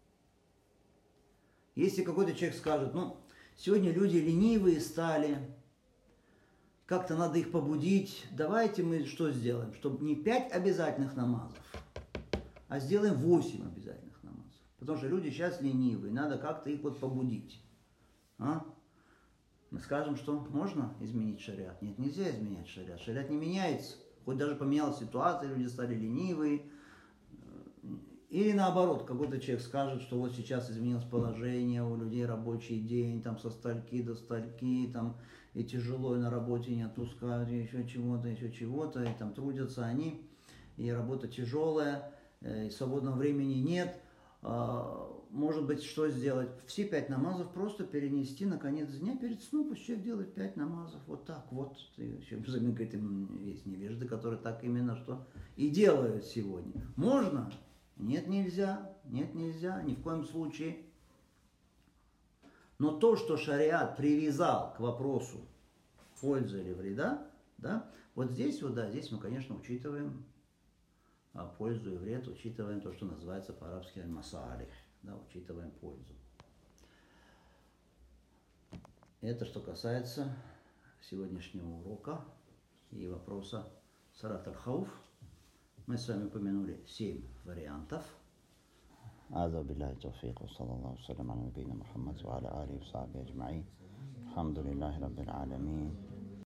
Если какой-то человек скажет, ну, сегодня люди ленивые стали, как-то надо их побудить, давайте мы что сделаем, чтобы не пять обязательных намазов, а сделаем восемь обязательных намазов. Потому что люди сейчас ленивые, надо как-то их вот побудить. А? Мы скажем, что можно изменить шариат? Нет, нельзя изменять шариат. Шариат не меняется. Хоть даже поменялась ситуация, люди стали ленивые. Или наоборот, какой-то человек скажет, что вот сейчас изменилось положение, у людей рабочий день, там со стальки до стальки, там и тяжело, и на работе не отпускают, и еще чего-то, еще чего-то, и там трудятся они, и работа тяжелая, и свободного времени нет. Может быть, что сделать? Все пять намазов просто перенести на конец дня перед сном, пусть человек делает пять намазов. Вот так вот. Еще есть невежды, которые так именно что и делают сегодня. Можно? Нет, нельзя. Нет, нельзя. Ни в коем случае. Но то, что шариат привязал к вопросу пользы или вреда, да, вот здесь, вот, да, здесь мы, конечно, учитываем пользу и вред, учитываем то, что называется по-арабски аль-масалих. Да, учитываем пользу. Это что касается сегодняшнего урока и вопроса Салат аль-Хауф. Мы с вами упомянули семь вариантов. هذا بالله التوفيق وصلى الله وسلم على نبينا محمد وعلى آله وصحبه أجمعين الحمد لله رب العالمين